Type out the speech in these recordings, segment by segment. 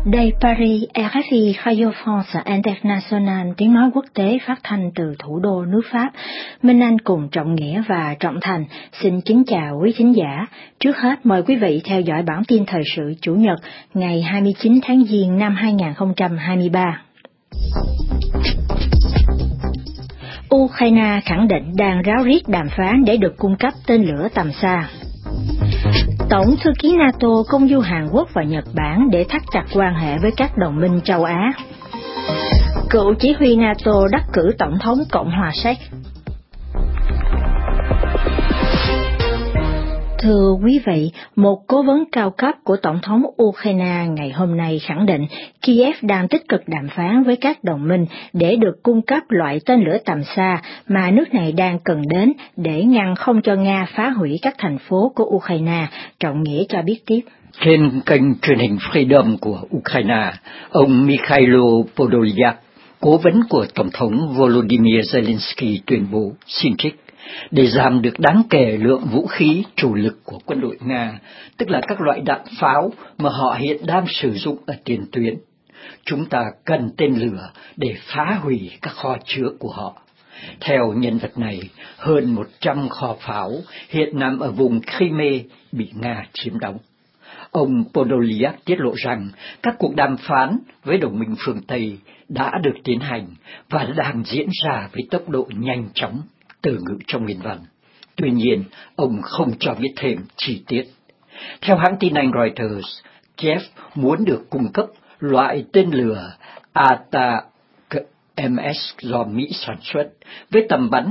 Đây Paris, RFI Radio France International, tiếng nói quốc tế phát thanh từ thủ đô nước Pháp. Minh Anh cùng Trọng Nghĩa và Trọng Thành xin kính chào quý thính giả. Trước hết mời quý vị theo dõi bản tin thời sự Chủ nhật ngày 29 tháng Giêng năm 2023. Ukraine khẳng định đang ráo riết đàm phán để được cung cấp tên lửa tầm xa. Tổng thư ký NATO công du Hàn Quốc và Nhật Bản để thắt chặt quan hệ với các đồng minh châu Á. Cựu chỉ huy NATO đắc cử Tổng thống Cộng hòa Séc. Thưa quý vị, một cố vấn cao cấp của Tổng thống Ukraine ngày hôm nay khẳng định Kiev đang tích cực đàm phán với các đồng minh để được cung cấp loại tên lửa tầm xa mà nước này đang cần đến để ngăn không cho Nga phá hủy các thành phố của Ukraine. Trọng Nghĩa cho biết tiếp. Trên kênh truyền hình Freedom của Ukraine, ông Mikhailo Podolyak, cố vấn của Tổng thống Volodymyr Zelensky tuyên bố xin trích để giảm được đáng kể lượng vũ khí chủ lực của quân đội Nga, tức là các loại đạn pháo mà họ hiện đang sử dụng ở tiền tuyến. Chúng ta cần tên lửa để phá hủy các kho chứa của họ. Theo nhân vật này, hơn 100 kho pháo hiện nằm ở vùng Crimea bị Nga chiếm đóng. Ông Podolyak tiết lộ rằng các cuộc đàm phán với đồng minh phương Tây đã được tiến hành và đang diễn ra với tốc độ nhanh chóng, từ ngữ trong nguyên văn. Tuy nhiên, ông không cho biết thêm chi tiết. Theo hãng tin Anh Reuters, Kiev muốn được cung cấp loại tên lửa ATACMS do Mỹ sản xuất với tầm bắn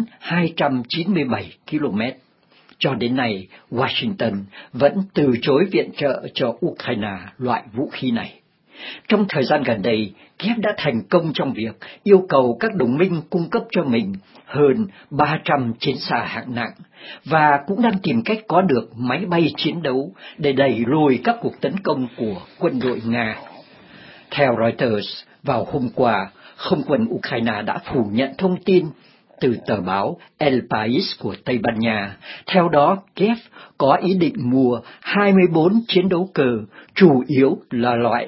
297 km. Cho đến nay, Washington vẫn từ chối viện trợ cho Ukraine loại vũ khí này. Trong thời gian gần đây, Kiev đã thành công trong việc yêu cầu các đồng minh cung cấp cho mình hơn 300 chiến xa hạng nặng và cũng đang tìm cách có được máy bay chiến đấu để đẩy lùi các cuộc tấn công của quân đội Nga. Theo Reuters, vào hôm qua, không quân Ukraine đã phủ nhận thông tin từ tờ báo El País của Tây Ban Nha. Theo đó, Kiev có ý định mua 24 chiến đấu cơ, chủ yếu là loại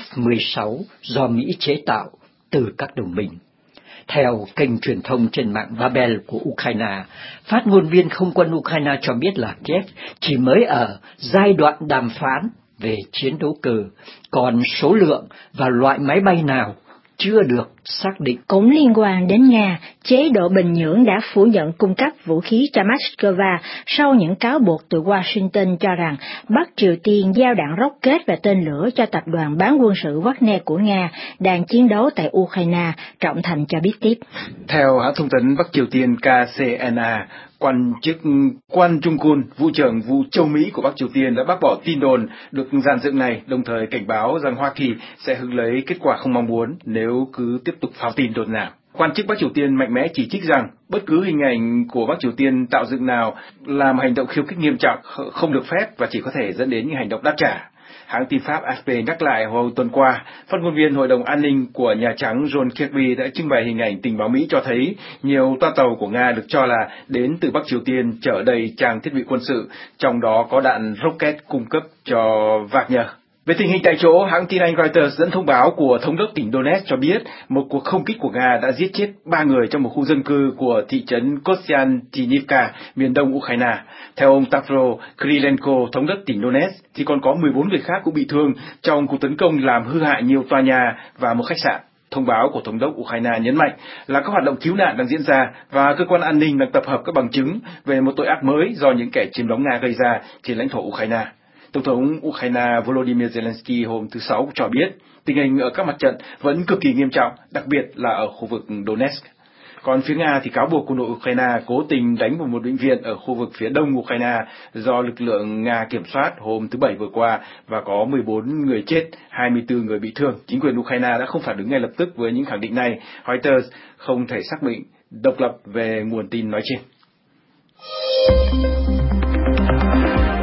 F-16 do Mỹ chế tạo, từ các đồng minh. Theo kênh truyền thông trên mạng Babel của Ukraine, phát ngôn viên không quân Ukraine cho biết là Kiev chỉ mới ở giai đoạn đàm phán về chiến đấu cơ, còn số lượng và loại máy bay nào chưa được xác định. Cũng liên quan đến Nga, chế độ Bình Nhưỡng đã phủ nhận cung cấp vũ khí cho Moscow sau những cáo buộc từ Washington cho rằng Bắc Triều Tiên giao đạn rocket và tên lửa cho tập đoàn bán quân sự Wagner của Nga đang chiến đấu tại Ukraine. Trọng Thành cho biết tiếp. Theo hãng thông tấn Bắc Triều Tiên KCNA, quan chức Quan Trung-kun, vụ trưởng vụ châu Mỹ của Bắc Triều Tiên đã bác bỏ tin đồn được dàn dựng này, đồng thời cảnh báo rằng Hoa Kỳ sẽ hứng lấy kết quả không mong muốn nếu cứ tiếp tục phao tin đồn nào. Quan chức Bắc Triều Tiên mạnh mẽ chỉ trích rằng bất cứ hình ảnh của Bắc Triều Tiên tạo dựng nào là một hành động khiêu khích nghiêm trọng, không được phép và chỉ có thể dẫn đến những hành động đáp trả. Hãng tin Pháp AFP nhắc lại hồi tuần qua, phát ngôn viên Hội đồng An ninh của Nhà Trắng John Kirby đã trưng bày hình ảnh tình báo Mỹ cho thấy nhiều toa tàu của Nga được cho là đến từ Bắc Triều Tiên chở đầy trang thiết bị quân sự, trong đó có đạn rocket cung cấp cho Wagner. Về tình hình tại chỗ, hãng tin Anh Reuters dẫn thông báo của thống đốc tỉnh Donetsk cho biết một cuộc không kích của Nga đã giết chết 3 người trong một khu dân cư của thị trấn Kostiantynivka, miền đông Ukraine. Theo ông Tavro Krylenko, thống đốc tỉnh Donetsk, thì còn có 14 người khác cũng bị thương trong cuộc tấn công làm hư hại nhiều tòa nhà và một khách sạn. Thông báo của thống đốc Ukraine nhấn mạnh là các hoạt động cứu nạn đang diễn ra và cơ quan an ninh đang tập hợp các bằng chứng về một tội ác mới do những kẻ chiếm đóng Nga gây ra trên lãnh thổ Ukraine. Tổng thống Ukraine Volodymyr Zelensky hôm thứ Sáu cho biết tình hình ở các mặt trận vẫn cực kỳ nghiêm trọng, đặc biệt là ở khu vực Donetsk. Còn phía Nga thì cáo buộc quân đội Ukraine cố tình đánh vào một bệnh viện ở khu vực phía đông Ukraine do lực lượng Nga kiểm soát hôm thứ Bảy vừa qua và có 14 người chết, 24 người bị thương. Chính quyền Ukraine đã không phản ứng ngay lập tức với những khẳng định này. Reuters không thể xác định độc lập về nguồn tin nói trên.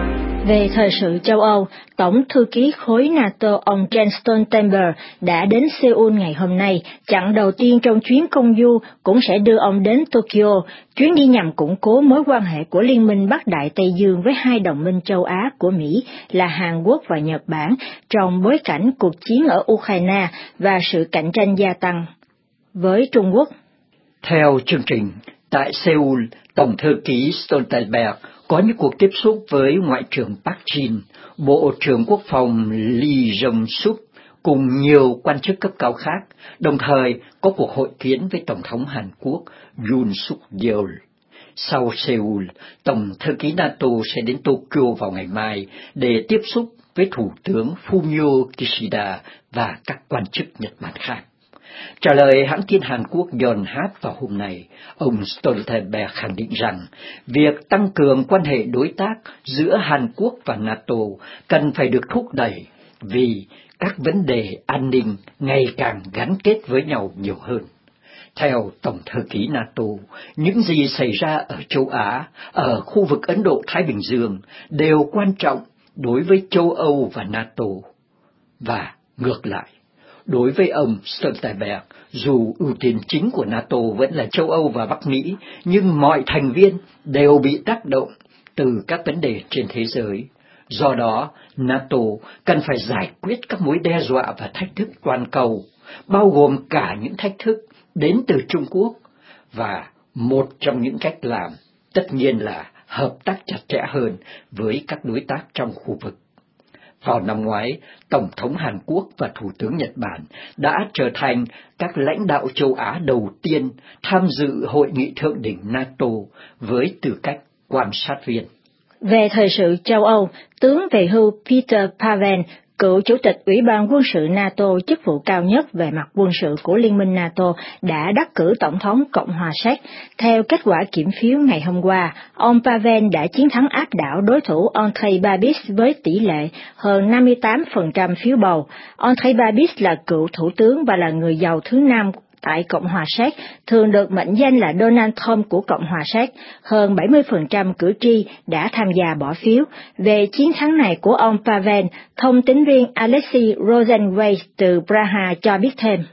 Về thời sự châu Âu, Tổng thư ký khối NATO ông Jens Stoltenberg đã đến Seoul ngày hôm nay, chặng đầu tiên trong chuyến công du cũng sẽ đưa ông đến Tokyo. Chuyến đi nhằm củng cố mối quan hệ của Liên minh Bắc Đại Tây Dương với hai đồng minh châu Á của Mỹ là Hàn Quốc và Nhật Bản trong bối cảnh cuộc chiến ở Ukraine và sự cạnh tranh gia tăng với Trung Quốc. Theo chương trình, tại Seoul, Tổng thư ký Stoltenberg có những cuộc tiếp xúc với Ngoại trưởng Park Jin, Bộ trưởng Quốc phòng Lee Jong-suk cùng nhiều quan chức cấp cao khác, đồng thời có cuộc hội kiến với Tổng thống Hàn Quốc Yoon Suk Yeol. Sau Seoul, Tổng thư ký NATO sẽ đến Tokyo vào ngày mai để tiếp xúc với Thủ tướng Fumio Kishida và các quan chức Nhật Bản khác. Trả lời hãng tin Hàn Quốc Yonhap vào hôm nay, ông Stoltenberg khẳng định rằng việc tăng cường quan hệ đối tác giữa Hàn Quốc và NATO cần phải được thúc đẩy vì các vấn đề an ninh ngày càng gắn kết với nhau nhiều hơn. Theo Tổng thư ký NATO, những gì xảy ra ở châu Á, ở khu vực Ấn Độ-Thái Bình Dương đều quan trọng đối với châu Âu và NATO, và ngược lại. Đối với ông Stoltenberg, dù ưu tiên chính của NATO vẫn là châu Âu và Bắc Mỹ, nhưng mọi thành viên đều bị tác động từ các vấn đề trên thế giới. Do đó, NATO cần phải giải quyết các mối đe dọa và thách thức toàn cầu, bao gồm cả những thách thức đến từ Trung Quốc, và một trong những cách làm tất nhiên là hợp tác chặt chẽ hơn với các đối tác trong khu vực. Vào năm ngoái, Tổng thống Hàn Quốc và Thủ tướng Nhật Bản đã trở thành các lãnh đạo châu Á đầu tiên tham dự hội nghị thượng đỉnh NATO với tư cách quan sát viên. Về thời sự châu Âu, tướng về hưu Peter Pavel, cựu chủ tịch Ủy ban quân sự NATO, chức vụ cao nhất về mặt quân sự của Liên minh NATO, đã đắc cử Tổng thống Cộng hòa Séc. Theo kết quả kiểm phiếu ngày hôm qua, ông Pavel đã chiến thắng áp đảo đối thủ Andrej Babis với tỷ lệ hơn 58% phiếu bầu. Andrej Babis là cựu thủ tướng và là người giàu thứ 5 tại Cộng hòa Séc, thường được mệnh danh là Donald Trump của Cộng hòa Séc. Hơn 70% cử tri đã tham gia bỏ phiếu. Về chiến thắng này của ông Pavel, thông tín viên Alexei Rosenweis từ Praha cho biết thêm.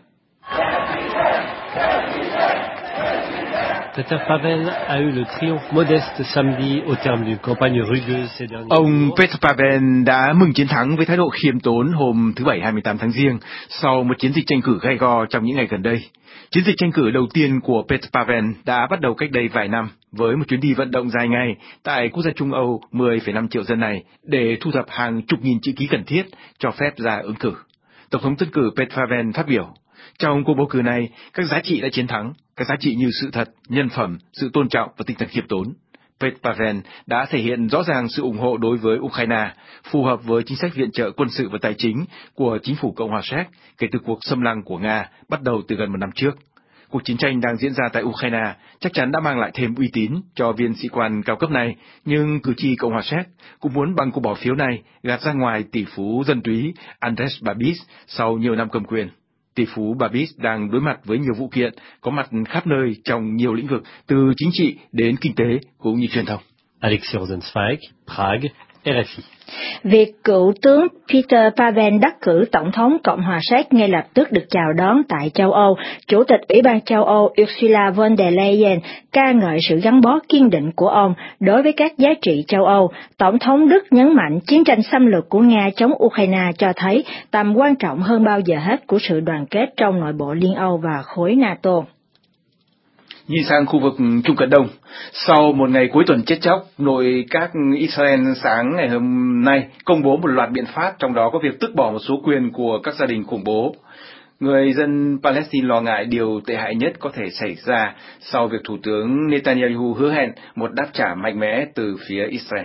Peter Pavel a eu le triomphe modeste samedi au terme d'une campagne rugueuse ces derniers jours. Ông Peter Pavel đã mừng chiến thắng với thái độ khiêm tốn hôm thứ Bảy 28 tháng Giêng sau một chiến dịch tranh cử gay go trong những ngày gần đây. Chiến dịch tranh cử đầu tiên của Peter Pavel đã bắt đầu cách đây vài năm với một chuyến đi vận động dài ngày tại quốc gia Trung Âu 10,5 triệu dân này để thu thập hàng chục nghìn chữ ký cần thiết cho phép ra ứng cử. Tổng thống tân cử Peter Pavel phát biểu, trong cuộc bầu cử này, các giá trị đã chiến thắng, các giá trị như sự thật, nhân phẩm, sự tôn trọng và tinh thần khiêm tốn. Peter Pavel đã thể hiện rõ ràng sự ủng hộ đối với Ukraine, phù hợp với chính sách viện trợ quân sự và tài chính của chính phủ Cộng hòa Séc kể từ cuộc xâm lăng của Nga bắt đầu từ gần một năm trước. Cuộc chiến tranh đang diễn ra tại Ukraine chắc chắn đã mang lại thêm uy tín cho viên sĩ quan cao cấp này, nhưng cử tri Cộng hòa Séc cũng muốn bằng cuộc bỏ phiếu này gạt ra ngoài tỷ phú dân túy Andrej Babis sau nhiều năm cầm quyền. Tỷ phú Babis đang đối mặt với nhiều vụ kiện có mặt khắp nơi trong nhiều lĩnh vực từ chính trị đến kinh tế cũng như truyền thông. Alexei Rosenzweig, Prague, RFI. Việc cựu tướng Peter Pavel đắc cử Tổng thống Cộng hòa Séc ngay lập tức được chào đón tại châu Âu. Chủ tịch Ủy ban châu Âu Ursula von der Leyen ca ngợi sự gắn bó kiên định của ông đối với các giá trị châu Âu. Tổng thống Đức nhấn mạnh chiến tranh xâm lược của Nga chống Ukraine cho thấy tầm quan trọng hơn bao giờ hết của sự đoàn kết trong nội bộ Liên Âu và khối NATO. Nhìn sang khu vực Trung Cận Đông, sau một ngày cuối tuần chết chóc, nội các Israel sáng ngày hôm nay công bố một loạt biện pháp, trong đó có việc tước bỏ một số quyền của các gia đình khủng bố. Người dân Palestine lo ngại điều tệ hại nhất có thể xảy ra sau việc Thủ tướng Netanyahu hứa hẹn một đáp trả mạnh mẽ từ phía Israel.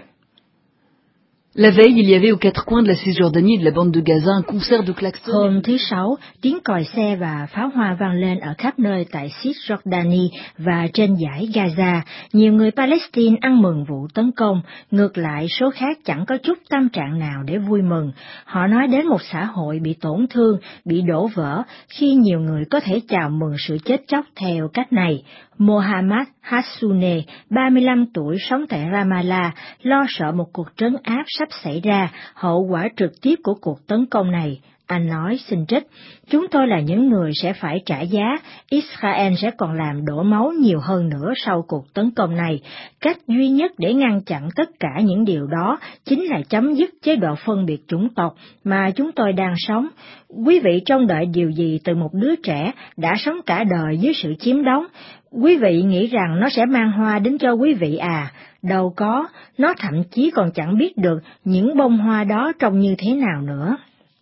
La veille, il y avait aux quatre coins de la Cisjordanie et de la bande de Gaza un concert de klaxons. Hôm thứ Sáu, tiếng còi xe và pháo hoa vang lên ở khắp nơi tại Cisjordanie và trên dải Gaza. Nhiều người Palestine ăn mừng vụ tấn công, ngược lại số khác chẳng có chút tâm trạng nào để vui mừng. Họ nói đến một xã hội bị tổn thương, bị đổ vỡ, khi nhiều người có thể chào mừng sự chết chóc theo cách này. Mohammad Hassoune, 35 tuổi, sống tại Ramallah, lo sợ một cuộc trấn áp sắp xảy ra, hậu quả trực tiếp của cuộc tấn công này. Anh nói, xin trích, chúng tôi là những người sẽ phải trả giá, Israel sẽ còn làm đổ máu nhiều hơn nữa sau cuộc tấn công này. Cách duy nhất để ngăn chặn tất cả những điều đó chính là chấm dứt chế độ phân biệt chủng tộc mà chúng tôi đang sống. Quý vị trông đợi điều gì từ một đứa trẻ đã sống cả đời dưới sự chiếm đóng? Quý vị nghĩ rằng nó sẽ mang hoa đến cho quý vị à? Đâu có, nó thậm chí còn chẳng biết được những bông hoa đó trông như thế nào nữa.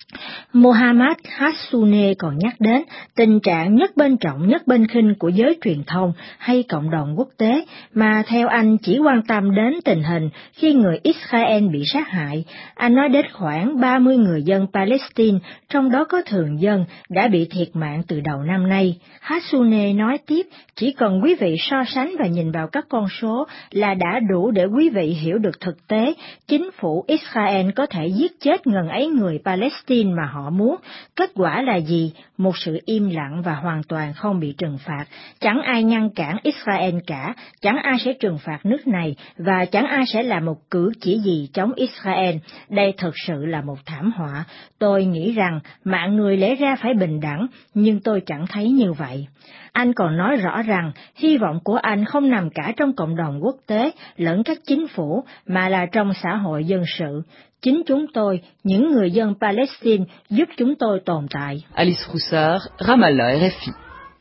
Mohammad Hassoune còn nhắc đến tình trạng nhất bên trọng nhất bên khinh của giới truyền thông hay cộng đồng quốc tế, mà theo anh chỉ quan tâm đến tình hình khi người Israel bị sát hại. Anh nói đến khoảng 30 người dân Palestine, trong đó có thường dân, đã bị thiệt mạng từ đầu năm nay. Hassoune nói tiếp, chỉ cần quý vị so sánh và nhìn vào các con số là đã đủ để quý vị hiểu được thực tế. Chính phủ Israel có thể giết chết ngần ấy người Palestine mà họ muốn. Kết quả là gì? Một sự im lặng và hoàn toàn không bị trừng phạt. Chẳng ai ngăn cản Israel cả, chẳng ai sẽ trừng phạt nước này, và chẳng ai sẽ làm một cử chỉ gì chống Israel. Đây thực sự là một thảm họa. Tôi nghĩ rằng mạng người lẽ ra phải bình đẳng, nhưng tôi chẳng thấy như vậy. Anh còn nói rõ rằng hy vọng của anh không nằm cả trong cộng đồng quốc tế lẫn các chính phủ, mà là trong xã hội dân sự. Chính chúng tôi, những người dân Palestine, giúp chúng tôi tồn tại. Alice Roussard, Ramallah, RFI.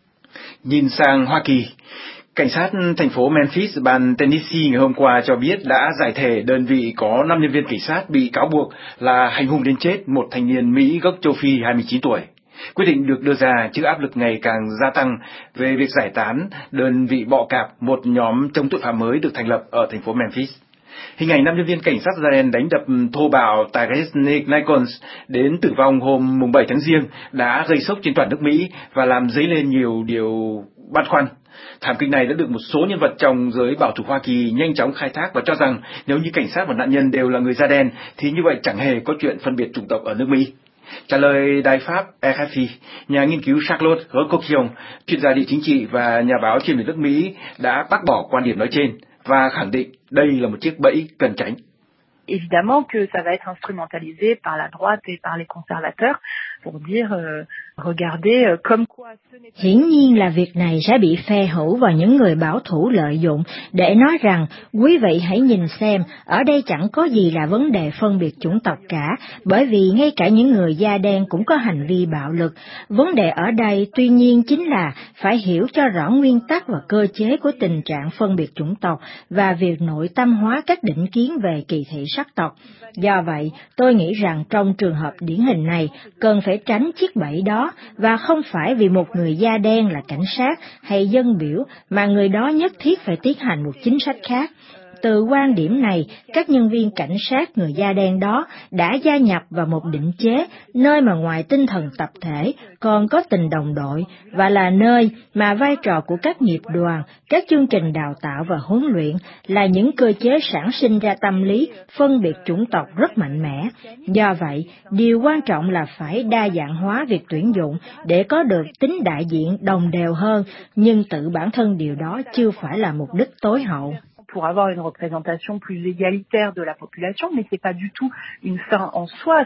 Nhìn sang Hoa Kỳ, cảnh sát thành phố Memphis, bang Tennessee ngày hôm qua cho biết đã giải thể đơn vị có 5 nhân viên cảnh sát bị cáo buộc là hành hung đến chết một thanh niên Mỹ gốc châu Phi 29 tuổi. Quyết định được đưa ra trước áp lực ngày càng gia tăng về việc giải tán đơn vị bọ cạp, một nhóm chống tội phạm mới được thành lập ở thành phố Memphis. Hình ảnh 5 nhân viên cảnh sát da đen đánh đập thô bạo Tyrese Nichols đến tử vong hôm 7 tháng Giêng đã gây sốc trên toàn nước Mỹ và làm dấy lên nhiều điều băn khoăn. Thảm kịch này đã được một số nhân vật trong giới bảo thủ Hoa Kỳ nhanh chóng khai thác và cho rằng nếu như cảnh sát và nạn nhân đều là người da đen thì như vậy chẳng hề có chuyện phân biệt chủng tộc ở nước Mỹ. Trả lời đài Pháp RFI, nhà nghiên cứu Charlotte Rocoquion, chuyên gia địa chính trị và nhà báo chuyên về nước Mỹ đã bác bỏ quan điểm nói trên và khẳng định đây là một chiếc bẫy cần tránh. Évidemment que ça va être instrumentalisé par la droite et par les conservateurs pour dire regardez comme quoi ce n'est pas... Hiển nhiên là việc này sẽ bị phe hữu và những người bảo thủ lợi dụng để nói rằng quý vị hãy nhìn xem, ở đây chẳng có gì là vấn đề phân biệt chủng tộc cả, bởi vì ngay cả những người da đen cũng có hành vi bạo lực. Vấn đề ở đây tuy nhiên chính là phải hiểu cho rõ nguyên tắc và cơ chế của tình trạng phân biệt chủng tộc và việc nội tâm hóa các định kiến về kỳ thị sắc tộc. Do vậy, tôi nghĩ rằng trong trường hợp điển hình này, cần phải tránh chiếc bẫy đó, và không phải vì một người da đen là cảnh sát hay dân biểu mà người đó nhất thiết phải tiến hành một chính sách khác. Từ quan điểm này, các nhân viên cảnh sát người da đen đó đã gia nhập vào một định chế, nơi mà ngoài tinh thần tập thể còn có tình đồng đội, và là nơi mà vai trò của các nghiệp đoàn, các chương trình đào tạo và huấn luyện là những cơ chế sản sinh ra tâm lý phân biệt chủng tộc rất mạnh mẽ. Do vậy, điều quan trọng là phải đa dạng hóa việc tuyển dụng để có được tính đại diện đồng đều hơn, nhưng tự bản thân điều đó chưa phải là mục đích tối hậu. Pour avoir une représentation plus égalitaire de la population, mais c'est pas du tout une fin en soi.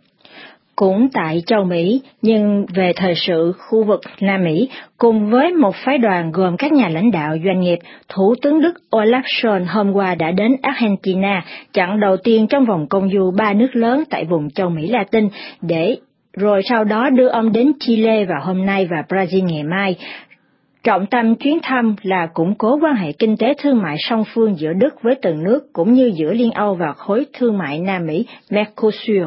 Cũng tại châu Mỹ, nhưng về thời sự khu vực Nam Mỹ, cùng với một phái đoàn gồm các nhà lãnh đạo doanh nghiệp, Thủ tướng Đức Olaf Scholz hôm qua đã đến Argentina, chặng đầu tiên trong vòng công du 3 nước lớn tại vùng châu Mỹ Latin, rồi sau đó đưa ông đến Chile vào hôm nay và Brazil ngày mai. Trọng tâm chuyến thăm là củng cố quan hệ kinh tế thương mại song phương giữa Đức với từng nước, cũng như giữa Liên Âu và khối thương mại Nam Mỹ Mercosur.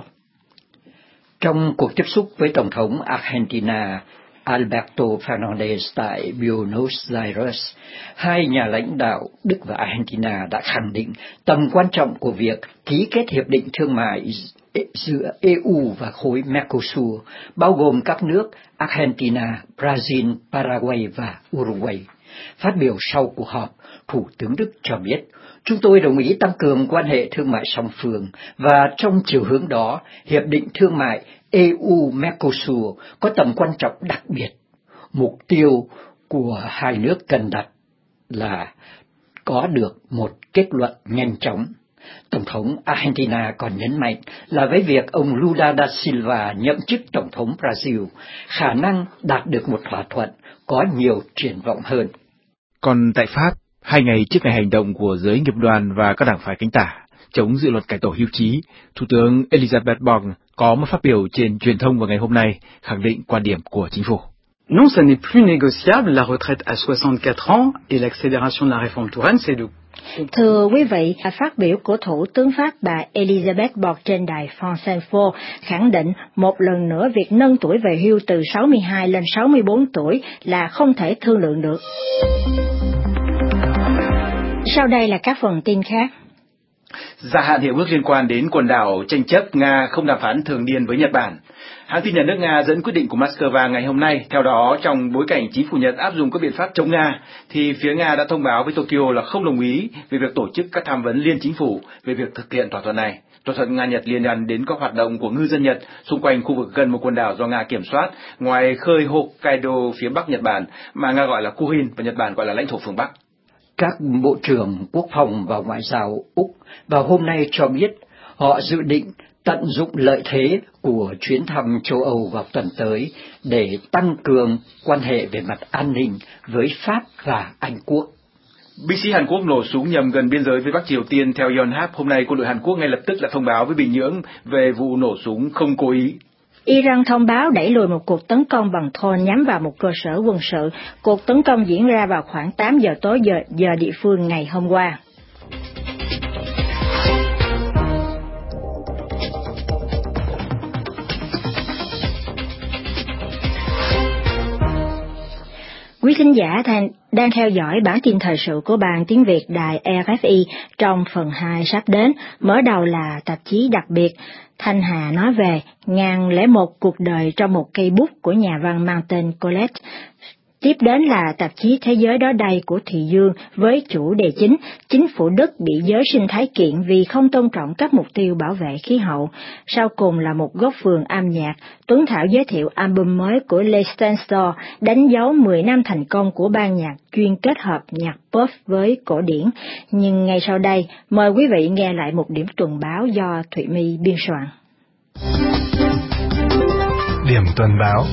Trong cuộc tiếp xúc với Tổng thống Argentina Alberto Fernandez tại Buenos Aires, hai nhà lãnh đạo Đức và Argentina đã khẳng định tầm quan trọng của việc ký kết hiệp định thương mại giữa EU và khối Mercosur, bao gồm các nước Argentina, Brazil, Paraguay và Uruguay. Phát biểu sau cuộc họp, Thủ tướng Đức cho biết, chúng tôi đồng ý tăng cường quan hệ thương mại song phương, và trong chiều hướng đó, Hiệp định Thương mại EU-Mercosur có tầm quan trọng đặc biệt. Mục tiêu của hai nước cần đặt là có được một kết luận nhanh chóng. Tổng thống Argentina còn nhấn mạnh là với việc ông Lula da Silva nhậm chức Tổng thống Brazil, khả năng đạt được một thỏa thuận có nhiều triển vọng hơn. Còn tại Pháp, 2 ngày trước ngày hành động của giới nghiệp đoàn và các đảng phái cánh tả chống dự luật cải tổ hưu trí, Thủ tướng Elisabeth Borne có một phát biểu trên truyền thông vào ngày hôm nay khẳng định quan điểm của chính phủ. Non, ça n'est plus négociable, la retraite à 64 ans et l'accélération de la réforme Touraine, c'est de... Thưa quý vị, phát biểu của Thủ tướng Pháp bà Elisabeth Borne trên đài France Info khẳng định một lần nữa việc nâng tuổi về hưu từ 62 lên 64 tuổi là không thể thương lượng được. Sau đây là các phần tin khác. Gia hạn hiệp ước liên quan đến quần đảo tranh chấp Nga không đàm phán thường niên với Nhật Bản. Hãng tin nhà nước Nga dẫn quyết định của Moscow ngày hôm nay. Theo đó, trong bối cảnh chính phủ Nhật áp dụng các biện pháp chống Nga, thì phía Nga đã thông báo với Tokyo là không đồng ý về việc tổ chức các tham vấn liên chính phủ về việc thực hiện thỏa thuận này. Thỏa thuận Nga-Nhật liên quan đến các hoạt động của ngư dân Nhật xung quanh khu vực gần một quần đảo do Nga kiểm soát, ngoài khơi Hokkaido phía bắc Nhật Bản, mà Nga gọi là Kuhin và Nhật Bản gọi là lãnh thổ phương Bắc. Các bộ trưởng quốc phòng và ngoại giao Úc vào hôm nay cho biết họ dự định tận dụng lợi thế của chuyến thăm châu Âu vào tuần tới để tăng cường quan hệ về mặt an ninh với Pháp và Anh Quốc. Binh sĩ Hàn Quốc nổ súng nhằm gần biên giới với Bắc Triều Tiên. Theo Yonhap, hôm nay quân đội Hàn Quốc ngay lập tức đã thông báo với Bình Nhưỡng về vụ nổ súng không cố ý. Iran thông báo đẩy lùi một cuộc tấn công bằng drone nhắm vào một cơ sở quân sự. Cuộc tấn công diễn ra vào khoảng 8 giờ tối giờ địa phương ngày hôm qua. Quý thính giả đang theo dõi bản tin thời sự của Ban Tiếng Việt Đài RFI trong phần 2 sắp đến. Mở đầu là tạp chí đặc biệt Thanh Hà nói về 1001 cuộc đời trong một cây bút của nhà văn mang tên Colette. Tiếp đến là tạp chí Thế giới đó đây của Thùy Dương với chủ đề chính, chính phủ Đức bị giới sinh thái kiện vì không tôn trọng các mục tiêu bảo vệ khí hậu. Sau cùng là một góc vườn âm nhạc, Tuấn Thảo giới thiệu album mới của Les Stensor, đánh dấu 10 năm thành công của ban nhạc chuyên kết hợp nhạc pop với cổ điển. Nhưng ngay sau đây, mời quý vị nghe lại một điểm tuần báo do Thụy My biên soạn. Điểm tuần báo.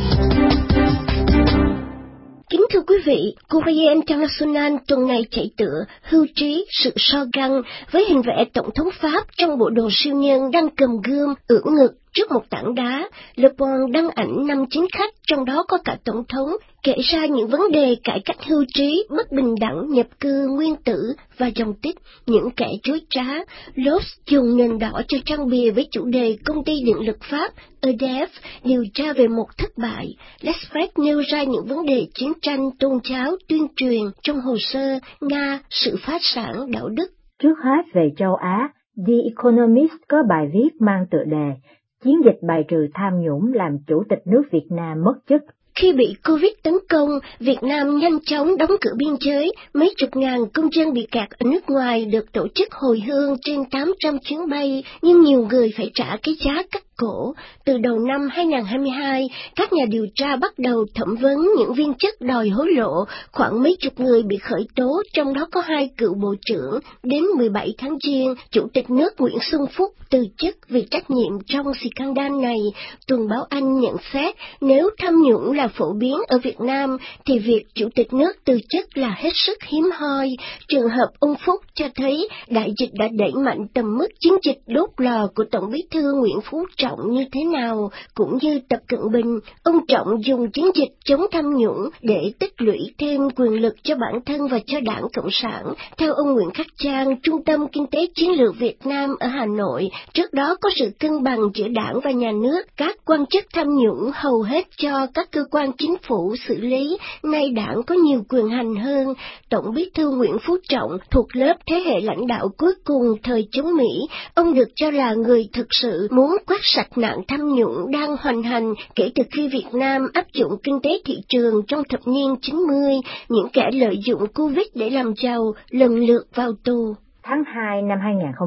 Kính thưa quý vị, Courrier International tuần này chạy tựa hưu trí sự so găng với hình vẽ Tổng thống Pháp trong bộ đồ siêu nhân đang cầm gươm ưỡn ngực trước một tảng đá. Le Monde đăng ảnh 5 chính khách, trong đó có cả Tổng thống, kể ra những vấn đề cải cách hưu trí, bất bình đẳng, nhập cư, nguyên tử và dòng tích, những kẻ dối trá. L'Obs dùng nền đỏ cho trang bìa với chủ đề công ty điện lực Pháp EDF điều tra về một thất bại. L'Express nêu ra những vấn đề chiến tranh, tôn giáo, tuyên truyền trong hồ sơ Nga, sự phá sản, đạo đức. Trước hết về châu Á, The Economist có bài viết mang tựa đề Chiến dịch bài trừ tham nhũng làm Chủ tịch nước Việt Nam mất chức. Khi bị Covid tấn công, Việt Nam nhanh chóng đóng cửa biên giới, mấy chục ngàn công dân bị kẹt ở nước ngoài được tổ chức hồi hương trên 800 chuyến bay, nhưng nhiều người phải trả cái giá cắt cổ. Từ đầu năm 2022, các nhà điều tra bắt đầu thẩm vấn những viên chức đòi hối lộ, khoảng mấy chục người bị khởi tố, trong đó có 2 cựu bộ trưởng. Đến 17 tháng Giêng, Chủ tịch nước Nguyễn Xuân Phúc từ chức vì trách nhiệm trong scandal này. Tuần báo Anh nhận xét, nếu tham nhũng là phổ biến ở Việt Nam, thì việc Chủ tịch nước từ chức là hết sức hiếm hoi. Trường hợp ông Phúc cho thấy đại dịch đã đẩy mạnh tầm mức chiến dịch đốt lò của Tổng Bí thư Nguyễn Phú Trọng như thế nào, cũng như Tập Cận Bình. Ông Trọng dùng chiến dịch chống tham nhũng để tích lũy thêm quyền lực cho bản thân và cho Đảng Cộng sản. Theo ông Nguyễn Khắc Trang, Trung tâm Kinh tế Chiến lược Việt Nam ở Hà Nội, trước đó có sự cân bằng giữa Đảng và nhà nước, các quan chức tham nhũng hầu hết cho các cơ quan chính phủ xử lý, nay Đảng có nhiều quyền hành hơn. Tổng Bí thư Nguyễn Phú Trọng thuộc lớp thế hệ lãnh đạo cuối cùng thời chống Mỹ, ông được cho là người thực sự muốn quét sạch nạn tham nhũng đang hoành hành kể từ khi Việt Nam áp dụng kinh tế thị trường trong thập niên 90, những kẻ lợi dụng Covid để làm giàu lần lượt vào tù. Tháng 2 năm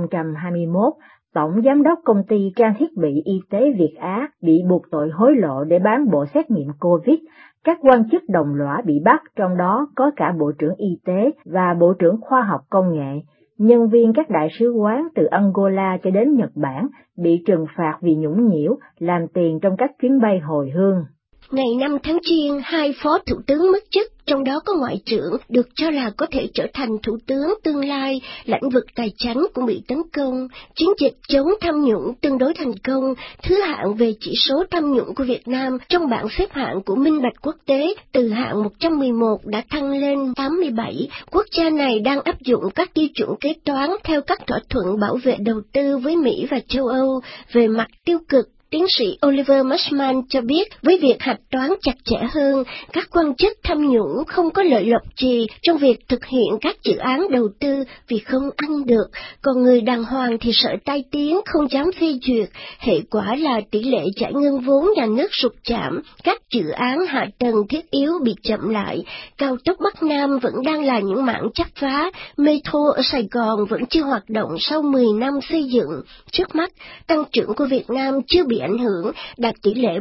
2021, Tổng Giám đốc Công ty Trang thiết bị Y tế Việt Á bị buộc tội hối lộ để bán bộ xét nghiệm COVID. Các quan chức đồng lõa bị bắt, trong đó có cả Bộ trưởng Y tế và Bộ trưởng Khoa học Công nghệ. Nhân viên các đại sứ quán từ Angola cho đến Nhật Bản bị trừng phạt vì nhũng nhiễu, làm tiền trong các chuyến bay hồi hương. Ngày 5 tháng Giêng, 2 phó thủ tướng mất chức, trong đó có ngoại trưởng được cho là có thể trở thành thủ tướng tương lai. Lĩnh vực tài chính cũng bị tấn công. Chiến dịch chống tham nhũng tương đối thành công. Thứ hạng về chỉ số tham nhũng của Việt Nam trong bảng xếp hạng của Minh Bạch Quốc tế từ hạng 111 đã thăng lên 87. Quốc gia này đang áp dụng các tiêu chuẩn kế toán theo các thỏa thuận bảo vệ đầu tư với Mỹ và châu Âu. Về mặt tiêu cực, tiến sĩ Oliver Mushman cho biết với việc hạch toán chặt chẽ hơn, các quan chức tham nhũng không có lợi lộc gì trong việc thực hiện các dự án đầu tư vì không ăn được, còn người đàng hoàng thì sợ tai tiếng không dám phê duyệt. Hệ quả là tỷ lệ giải ngân vốn nhà nước sụt giảm, các dự án hạ tầng thiết yếu bị chậm lại, cao tốc Bắc Nam vẫn đang là những mảng chắp vá, metro ở Sài Gòn vẫn chưa hoạt động sau 10 năm xây dựng. Trước mắt, tăng trưởng của Việt Nam chưa bị ảnh hưởng, đạt tỷ lệ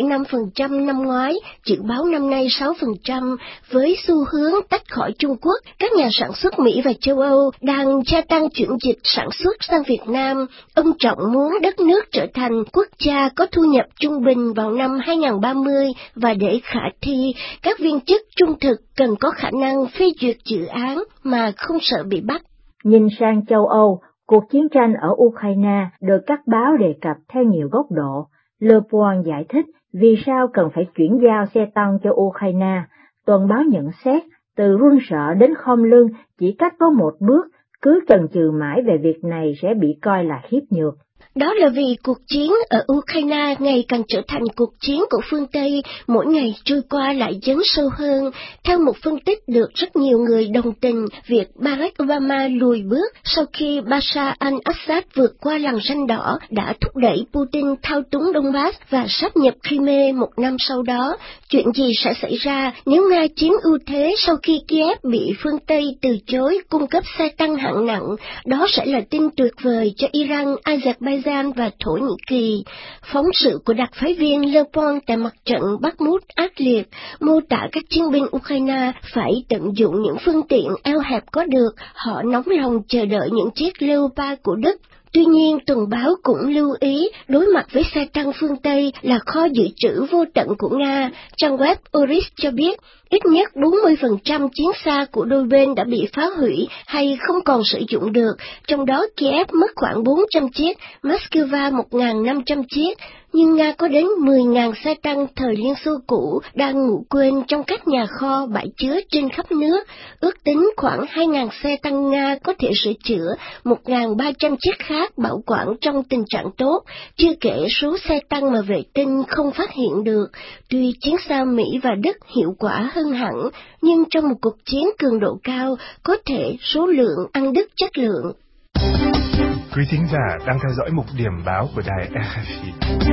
7,5% năm ngoái, dự báo năm nay 6%. Với xu hướng tách khỏi Trung Quốc, các nhà sản xuất Mỹ và châu Âu đang gia tăng chuyển dịch sản xuất sang Việt Nam. Ông Trọng muốn đất nước trở thành quốc gia có thu nhập trung bình vào năm 2030 và để khả thi, các viên chức trung thực cần có khả năng phê duyệt dự án mà không sợ bị bắt. Nhìn sang châu Âu, cuộc chiến tranh ở Ukraine được các báo đề cập theo nhiều góc độ. Le Point giải thích vì sao cần phải chuyển giao xe tăng cho Ukraine. Tuần báo nhận xét, từ run sợ đến khom lưng chỉ cách có một bước, cứ chần chừ mãi về việc này sẽ bị coi là khiếp nhược. Đó là vì cuộc chiến ở Ukraine ngày càng trở thành cuộc chiến của phương Tây, mỗi ngày trôi qua lại dấn sâu hơn. Theo một phân tích được rất nhiều người đồng tình, việc Barack Obama lùi bước sau khi Bashar al-Assad vượt qua lằn ranh đỏ đã thúc đẩy Putin thao túng Donbass và sáp nhập Crimea một năm sau đó. Chuyện gì sẽ xảy ra nếu Nga chiếm ưu thế sau khi Kiev bị phương Tây từ chối cung cấp xe tăng hạng nặng? Đó sẽ là tin tuyệt vời cho Iran, Azerbaijan và Thổ Nhĩ Kỳ. Phóng sự của đặc phái viên Le Point tại mặt trận Bakhmut ác liệt mô tả các chiến binh Ukraine phải tận dụng những phương tiện eo hẹp có được. Họ nóng lòng chờ đợi những chiếc Leopard của Đức. Tuy nhiên, tuần báo cũng lưu ý, đối mặt với xe tăng phương Tây là kho dự trữ vô tận của Nga. Trang web Oris cho biết, ít nhất 40% chiến xa của đôi bên đã bị phá hủy hay không còn sử dụng được, trong đó Kiev mất khoảng 400 chiếc, Moscow 1.500 chiếc. Nhưng Nga có đến 10.000 xe tăng thời Liên Xô cũ đang ngủ quên trong các nhà kho bãi chứa trên khắp nước. Ước tính khoảng 2.000 xe tăng Nga có thể sửa chữa, 1.300 chiếc khác bảo quản trong tình trạng tốt, chưa kể số xe tăng mà vệ tinh không phát hiện được. Tuy chiến xa Mỹ và Đức hiệu quả hơn hẳn, nhưng trong một cuộc chiến cường độ cao, có thể số lượng ăn đứt chất lượng. Quý thính giả đang theo dõi mục điểm báo của đài RFI.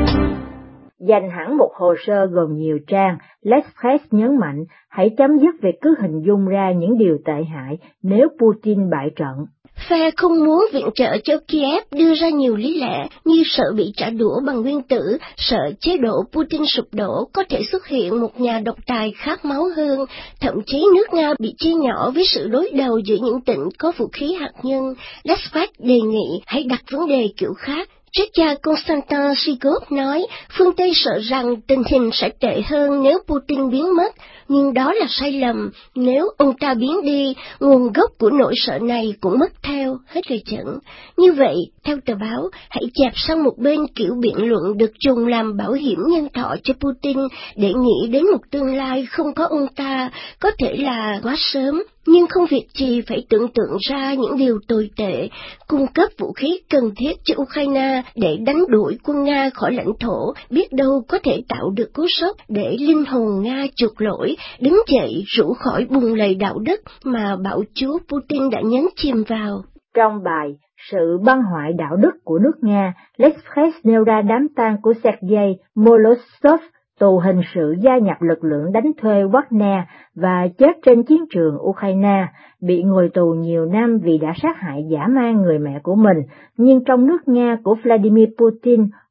Dành hẳn một hồ sơ gồm nhiều trang, L'Express nhấn mạnh hãy chấm dứt việc cứ hình dung ra những điều tệ hại nếu Putin bại trận. Phe không muốn viện trợ cho Kiev đưa ra nhiều lý lẽ như sợ bị trả đũa bằng nguyên tử, sợ chế độ Putin sụp đổ, có thể xuất hiện một nhà độc tài khát máu hơn, thậm chí nước Nga bị chia nhỏ với sự đối đầu giữa những tỉnh có vũ khí hạt nhân. L'Express đề nghị hãy đặt vấn đề kiểu khác. Triết gia Konstantin Sigov nói, phương Tây sợ rằng tình hình sẽ tệ hơn nếu Putin biến mất, nhưng đó là sai lầm. Nếu ông ta biến đi, nguồn gốc của nỗi sợ này cũng mất theo, hết lời dẫn. Như vậy, theo tờ báo, hãy dẹp sang một bên kiểu biện luận được dùng làm bảo hiểm nhân thọ cho Putin để nghĩ đến một tương lai không có ông ta, có thể là quá sớm. Nhưng không việc gì phải tưởng tượng ra những điều tồi tệ, cung cấp vũ khí cần thiết cho Ukraine để đánh đuổi quân Nga khỏi lãnh thổ, biết đâu có thể tạo được cú sốc để linh hồn Nga chuộc lỗi, đứng dậy rũ khỏi bùn lầy đạo đức mà bạo chúa Putin đã nhấn chìm vào. Trong bài Sự băng hoại đạo đức của nước Nga, L'Express nêu ra đám tang của Sergei Molotov, tù hình sự gia nhập lực lượng đánh thuê Wagner và chết trên chiến trường Ukraine, bị ngồi tù nhiều năm vì đã sát hại dã man người mẹ của mình. Nhưng trong nước Nga của Vladimir Putin,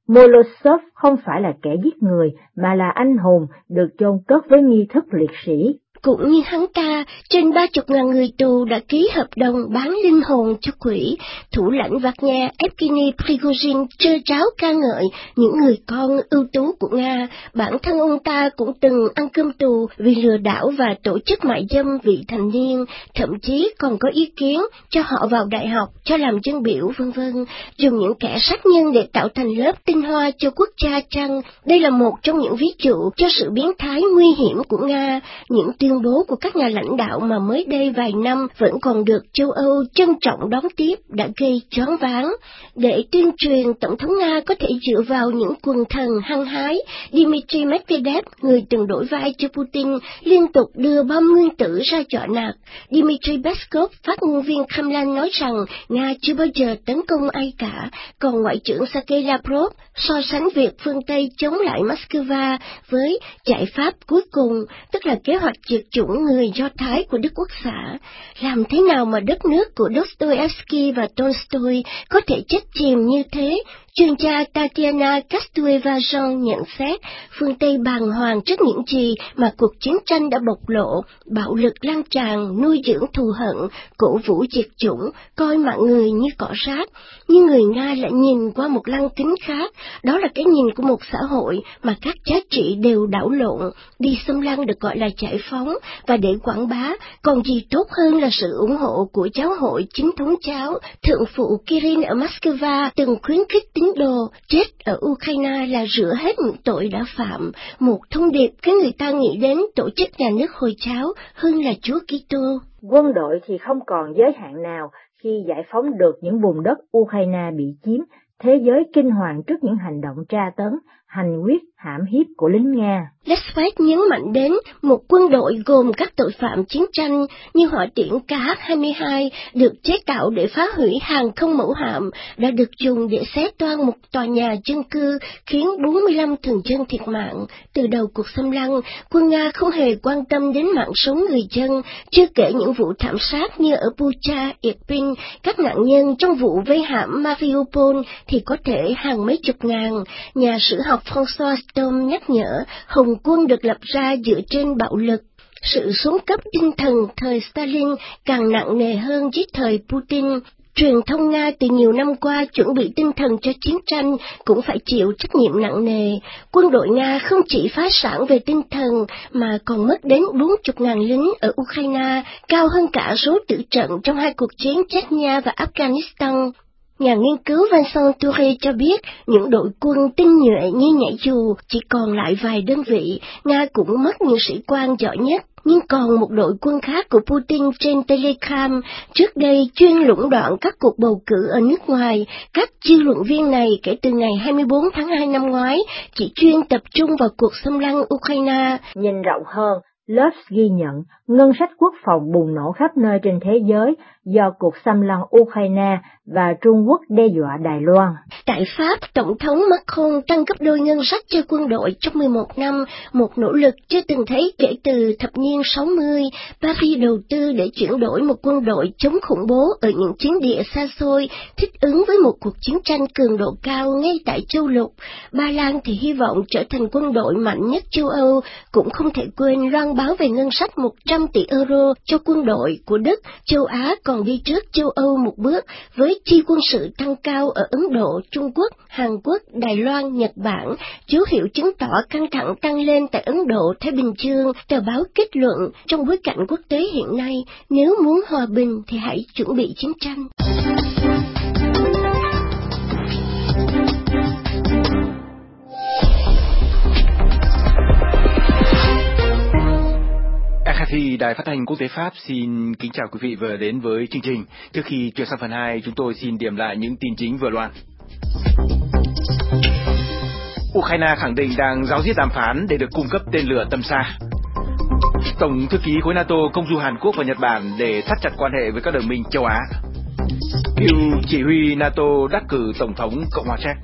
Molotov không phải là kẻ giết người mà là anh hùng được chôn cất với nghi thức liệt sĩ. Cũng như hắn ta, trên 30.000 người tù đã ký hợp đồng bán linh hồn cho quỷ. Thủ lãnh Wagner Evgeny Prigozhin trơ tráo ca ngợi những người con ưu tú của Nga. Bản thân ông ta cũng từng ăn cơm tù vì lừa đảo và tổ chức mại dâm vị thành niên, thậm chí còn có ý kiến cho họ vào đại học, cho làm dân biểu v.v. Dùng những kẻ sát nhân để tạo thành lớp tinh hoa cho quốc gia chăng? Đây là một trong những ví dụ cho sự biến thái nguy hiểm của Nga. Những tuyên bố của các nhà lãnh đạo mà mới đây vài năm vẫn còn được châu Âu trân trọng đón tiếp đã gây choáng váng. Để tuyên truyền, Tổng thống Nga có thể dựa vào những quần thần hăng hái. Dmitry Medvedev, người từng đổi vai cho Putin, liên tục đưa bom nguyên tử ra dọa nạt. Dmitry Peskov, phát ngôn viên Kremlin, nói rằng Nga chưa bao giờ tấn công ai cả. Còn Ngoại trưởng Sergei Lavrov so sánh việc phương Tây chống lại Moscow với giải pháp cuối cùng, tức là kế hoạch diệt chủng người Do Thái của Đức Quốc xã. Làm thế nào mà đất nước của Dostoevsky và Tolstoy có thể chết chìm như thế? Chuyên gia Tatiana Kostueva-Jean nhận xét, phương Tây bàng hoàng trước những gì mà cuộc chiến tranh đã bộc lộ, bạo lực lan tràn, nuôi dưỡng thù hận, cổ vũ diệt chủng, coi mạng người như cỏ rác. Nhưng người Nga lại nhìn qua một lăng kính khác, đó là cái nhìn của một xã hội mà các giá trị đều đảo lộn. Đi xâm lăng được gọi là giải phóng, và để quảng bá, còn gì tốt hơn là sự ủng hộ của giáo hội chính thống giáo. Thượng phụ Kirill ở Moscow từng khuyến khích tín đồ chết ở Ukraine là rửa hết những tội đã phạm, một thông điệp khiến người ta nghĩ đến tổ chức nhà nước Hồi giáo hơn là Chúa Kitô. Quân đội thì không còn giới hạn nào khi giải phóng được những vùng đất Ukraine bị chiếm. Thế giới kinh hoàng trước những hành động tra tấn, hành quyết, hãm hiếp của lính Nga. Lesvet nhấn mạnh đến một quân đội gồm các tội phạm chiến tranh như hỏa tiễn KH-22 được chế tạo để phá hủy hàng không mẫu hạm đã được dùng để xé toang một tòa nhà dân cư khiến 45 thường dân thiệt mạng. Từ đầu cuộc xâm lăng, quân Nga không hề quan tâm đến mạng sống người dân, chưa kể những vụ thảm sát như ở Bucha, Irpin, các nạn nhân trong vụ vây hãm Mariupol thì có thể hàng mấy chục ngàn. Nhà sử học François Tom nhắc nhở, Hồng quân được lập ra dựa trên bạo lực. Sự xuống cấp tinh thần thời Stalin càng nặng nề hơn dưới thời Putin. Truyền thông Nga từ nhiều năm qua chuẩn bị tinh thần cho chiến tranh cũng phải chịu trách nhiệm nặng nề. Quân đội Nga không chỉ phá sản về tinh thần mà còn mất đến 40.000 lính ở Ukraine, cao hơn cả số tử trận trong hai cuộc chiến Chechnya và Afghanistan. Nhà nghiên cứu Vincent Touré cho biết những đội quân tinh nhuệ như nhảy dù chỉ còn lại vài đơn vị. Nga cũng mất những sĩ quan giỏi nhất, nhưng còn một đội quân khác của Putin trên Telegram trước đây chuyên lũng đoạn các cuộc bầu cử ở nước ngoài. Các dư luận viên này kể từ ngày 24 tháng 2 năm ngoái chỉ chuyên tập trung vào cuộc xâm lăng Ukraine. Nhìn rộng hơn, Lutz ghi nhận ngân sách quốc phòng bùng nổ khắp nơi trên thế giới do cuộc xâm lăng Ukraine và Trung Quốc đe dọa Đài Loan. Tại Pháp, Tổng thống Macron tăng gấp đôi ngân sách cho quân đội trong 11 năm, một nỗ lực chưa từng thấy kể từ thập niên 60. Paris đầu tư để chuyển đổi một quân đội chống khủng bố ở những chiến địa xa xôi, thích ứng với một cuộc chiến tranh cường độ cao ngay tại châu lục. Ba Lan thì hy vọng trở thành quân đội mạnh nhất châu Âu, cũng không thể quên loan báo về ngân sách 100 tỷ euro cho quân đội của Đức. Châu Á còn đi trước châu Âu một bước với chi quân sự tăng cao ở Ấn Độ, Trung Quốc, Hàn Quốc, Đài Loan, Nhật Bản, dấu hiệu chứng tỏ căng thẳng tăng lên tại Ấn Độ, Thái Bình Dương. Tờ báo kết luận, trong bối cảnh quốc tế hiện nay, nếu muốn hòa bình thì hãy chuẩn bị chiến tranh. RFI, Đài Phát thanh Quốc tế Pháp xin kính chào quý vị vừa đến với chương trình. Trước khi chuyển sang phần 2, chúng tôi xin điểm lại những tin chính vừa loan. Ukraine khẳng định đang ráo riết đàm phán để được cung cấp tên lửa tầm xa. Tổng thư ký khối NATO công du Hàn Quốc và Nhật Bản để thắt chặt quan hệ với các đồng minh châu Á. Cựu chỉ huy NATO đắc cử Tổng thống Cộng hòa Séc.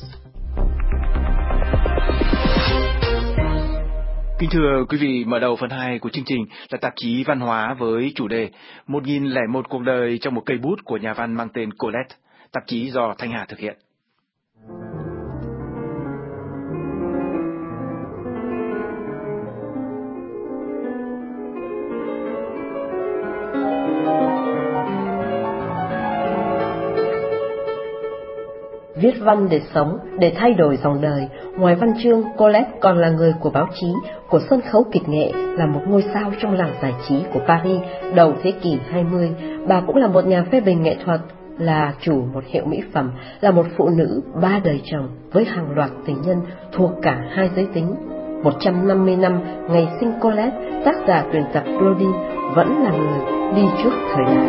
Kính thưa quý vị, mở đầu phần 2 của chương trình là tạp chí văn hóa với chủ đề 1001 cuộc đời trong một cây bút của nhà văn mang tên Colette, tạp chí do Thanh Hà thực hiện. viết văn để sống, để thay đổi dòng đời. Ngoài văn chương, Colette còn là người của báo chí, của sân khấu kịch nghệ, là một ngôi sao trong làng giải trí của Paris đầu thế kỷ 20. Bà cũng là một nhà phê bình nghệ thuật, là chủ một hiệu mỹ phẩm, là một phụ nữ ba đời chồng với hàng loạt tình nhân thuộc cả hai giới tính. 150 năm ngày sinh Colette, tác giả tuyển tập Claudine vẫn là người đi trước thời đại.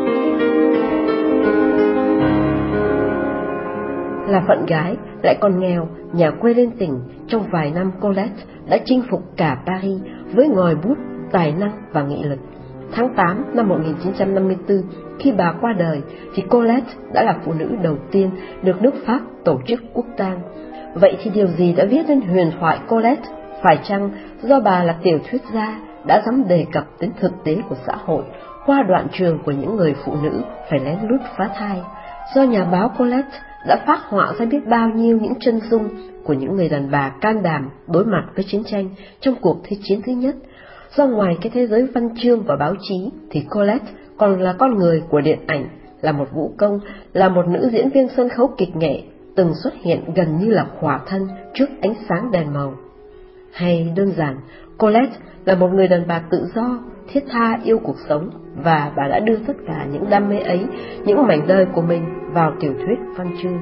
Là phận gái, lại còn nghèo, nhà quê lên tỉnh, trong vài năm Colette đã chinh phục cả Paris với ngòi bút, tài năng và nghị lực. Tháng 8 năm 1954, khi bà qua đời, thì Colette đã là phụ nữ đầu tiên được nước Pháp tổ chức quốc tang. Vậy thì điều gì đã viết nên huyền thoại Colette? Phải chăng do bà là tiểu thuyết gia đã dám đề cập đến thực tế của xã hội qua đoạn trường của những người phụ nữ phải lén lút phá thai? Do nhà báo Colette đã phác họa ra biết bao nhiêu những chân dung của những người đàn bà can đảm đối mặt với chiến tranh trong cuộc Thế chiến thứ nhất? Do ngoài cái thế giới văn chương và báo chí thì Colette còn là con người của điện ảnh, là một vũ công, là một nữ diễn viên sân khấu kịch nghệ, từng xuất hiện gần như là khỏa thân trước ánh sáng đèn màu. Hay đơn giản, Colette là một người đàn bà tự do, thiết tha yêu cuộc sống, và bà đã đưa tất cả những đam mê ấy, những mảnh đời của mình vào tiểu thuyết văn chương.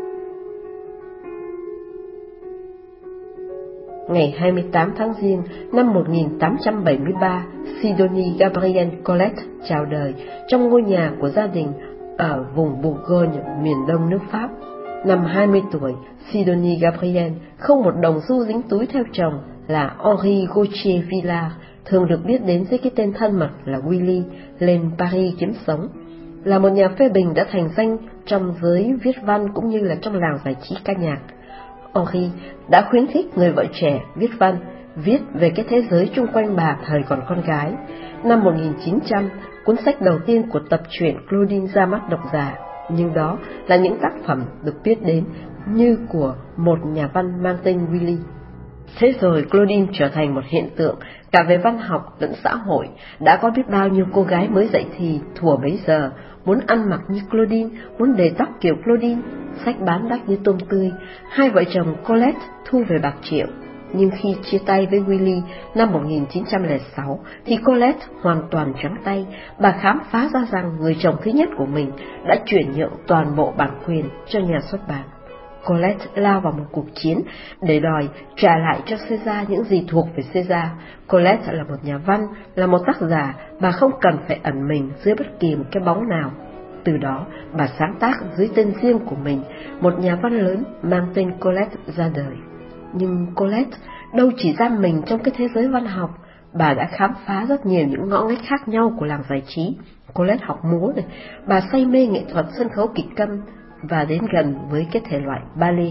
Ngày 28 tháng Giêng năm 1873, Sidonie Gabrielle Colette chào đời trong ngôi nhà của gia đình ở vùng Bourgogne, miền đông nước Pháp. Năm 20 tuổi, Sidonie Gabrielle không một đồng xu dính túi theo chồng là Henri Gauthier Villard, thường được biết đến với cái tên thân mật là Willy, lên Paris kiếm sống. Là một nhà phê bình đã thành danh trong giới viết văn cũng như là trong làng giải trí ca nhạc. Henri đã khuyến khích người vợ trẻ viết văn, viết về cái thế giới chung quanh bà thời còn con gái. Năm 1900, cuốn sách đầu tiên của tập truyện Claudine ra mắt độc giả, nhưng đó là những tác phẩm được biết đến như của một nhà văn mang tên Willy. Thế rồi Claudine trở thành một hiện tượng cả về văn học lẫn xã hội. Đã có biết bao nhiêu cô gái mới dậy thì thuở bấy giờ muốn ăn mặc như Claudine, muốn để tóc kiểu Claudine, sách bán đắt như tôm tươi. Hai vợ chồng Colette thu về bạc triệu. Nhưng khi chia tay với Willy năm 1906 thì Colette hoàn toàn trắng tay. Bà khám phá ra rằng người chồng thứ nhất của mình đã chuyển nhượng toàn bộ bản quyền cho nhà xuất bản. Colette lao vào một cuộc chiến để đòi trả lại cho Caesar những gì thuộc về Caesar. Colette là một nhà văn, là một tác giả, bà không cần phải ẩn mình dưới bất kỳ một cái bóng nào. Từ đó, bà sáng tác dưới tên riêng của mình, một nhà văn lớn mang tên Colette ra đời. Nhưng Colette đâu chỉ giam mình trong cái thế giới văn học, bà đã khám phá rất nhiều những ngõ ngách khác nhau của làng giải trí. Colette học múa này, bà say mê nghệ thuật sân khấu kịch câm và đến gần với cái thể loại ballet.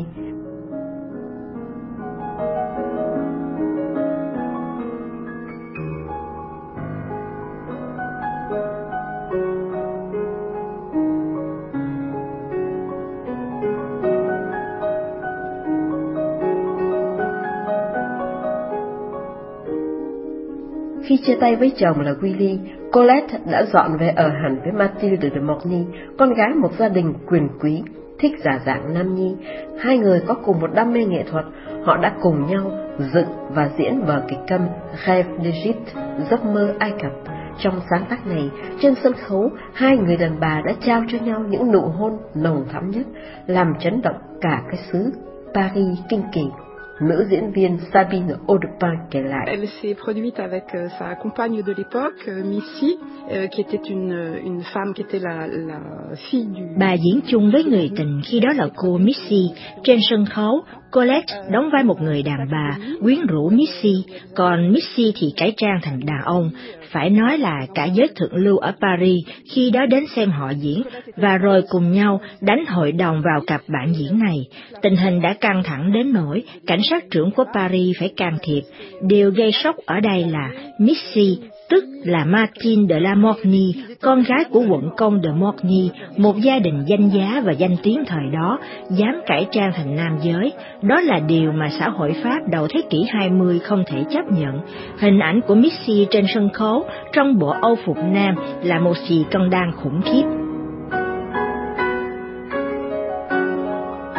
Khi chia tay với chồng là Willy, Colette đã dọn về ở hẳn với Mathilde de Morny, con gái một gia đình quyền quý, thích giả dạng nam nhi. Hai người có cùng một đam mê nghệ thuật, họ đã cùng nhau dựng và diễn vở kịch câm Rêve d'Égypte, giấc mơ Ai Cập. Trong sáng tác này, trên sân khấu, hai người đàn bà đã trao cho nhau những nụ hôn nồng thắm nhất, làm chấn động cả cái xứ Paris kinh kỳ. Nữ diễn viên Sabine Audepin kể lại. Elle s'est produite avec sa compagne de l'époque, Missy, qui était une femme qui était la fille du. Bà diễn chung với người tình khi đó là cô Missy. Trên sân khấu, Colette đóng vai một người đàn bà quyến rũ Missy, còn Missy thì cải trang thành đàn ông. Phải nói là cả giới thượng lưu ở Paris khi đó đến xem họ diễn, và rồi cùng nhau đánh hội đồng vào cặp bạn diễn này. Tình hình đã căng thẳng đến nỗi cảnh sát trưởng của Paris phải can thiệp. Điều gây sốc ở đây là Missy, tức là Martine de la Morny, con gái của quận công de Morny, một gia đình danh giá và danh tiếng thời đó, dám cải trang thành nam giới. Đó là điều mà xã hội Pháp đầu thế kỷ 20 không thể chấp nhận. Hình ảnh của Missy trên sân khấu trong bộ âu phục nam là một scandale khủng khiếp.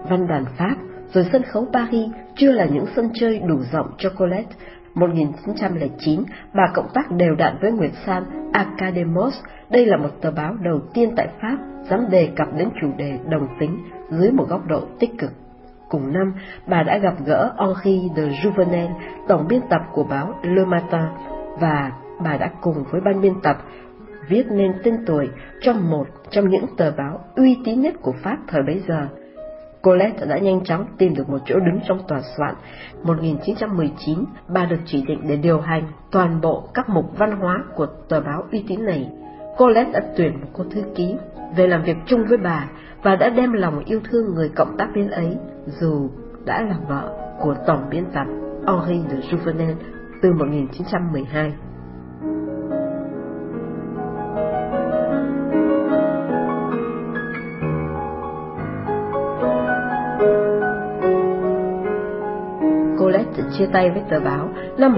Văn đàn Pháp, rồi sân khấu Paris chưa là những sân chơi đủ rộng cho Colette. 1909, bà cộng tác đều đặn với Nguyệt San Academos. Đây là một tờ báo đầu tiên tại Pháp dám đề cập đến chủ đề đồng tính dưới một góc độ tích cực. Cùng năm, bà đã gặp gỡ Henri de Jouvenel, tổng biên tập của báo Le Matin, và bà đã cùng với ban biên tập viết nên tên tuổi cho một trong những tờ báo uy tín nhất của Pháp thời bấy giờ. Colette đã nhanh chóng tìm được một chỗ đứng trong tòa soạn. 1919, bà được chỉ định để điều hành toàn bộ các mục văn hóa của tờ báo uy tín này. Colette đã tuyển một cô thư ký về làm việc chung với bà và đã đem lòng yêu thương người cộng tác viên ấy, dù đã là vợ của tổng biên tập Henri de Jouvenel từ 1912. Colette chia tay với tờ báo năm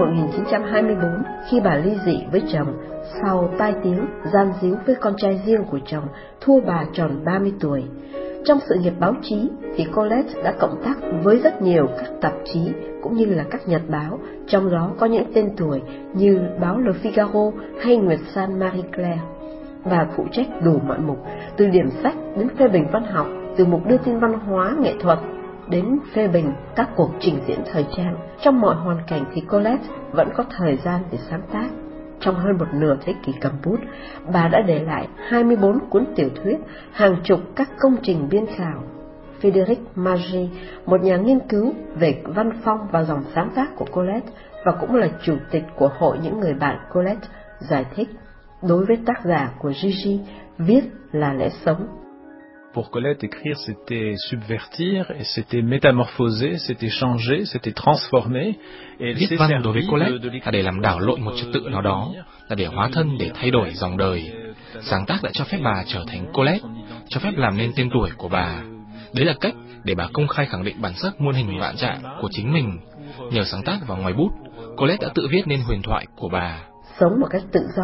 1924 khi bà ly dị với chồng sau tai tiếng gian díu với con trai riêng của chồng thua bà tròn 30 tuổi. Trong sự nghiệp báo chí thì Colette đã cộng tác với rất nhiều các tạp chí cũng như là các nhật báo, trong đó có những tên tuổi như báo Le Figaro hay Nguyệt San Marie Claire. Bà phụ trách đủ mọi mục, từ điểm sách đến phê bình văn học, từ mục đưa tin văn hóa nghệ thuật đến phê bình các cuộc trình diễn thời trang. Trong mọi hoàn cảnh thì Colette vẫn có thời gian để sáng tác. Trong hơn một nửa thế kỷ cầm bút, bà đã để lại 24 cuốn tiểu thuyết, hàng chục các công trình biên khảo. Frédéric Maggi, một nhà nghiên cứu về văn phong và dòng sáng tác của Colette và cũng là chủ tịch của Hội những người bạn Colette, giải thích, đối với tác giả của Gigi, viết là lẽ sống. Pour Colette, écrire, c'était subvertir, et c'était métamorphoser, c'était changer, c'était transformer. Viết văn đối với Colette là để làm đảo lộn một trật tự nào đó, là để hóa thân, để thay đổi dòng đời. Sáng tác đã cho phép bà trở thành Colette, cho phép làm nên tên tuổi của bà. Đấy là cách để bà công khai khẳng định bản sắc muôn hình vạn trạng của chính mình. Nhờ sáng tác và ngoài bút, Colette đã tự viết nên huyền thoại của bà. Sống một cách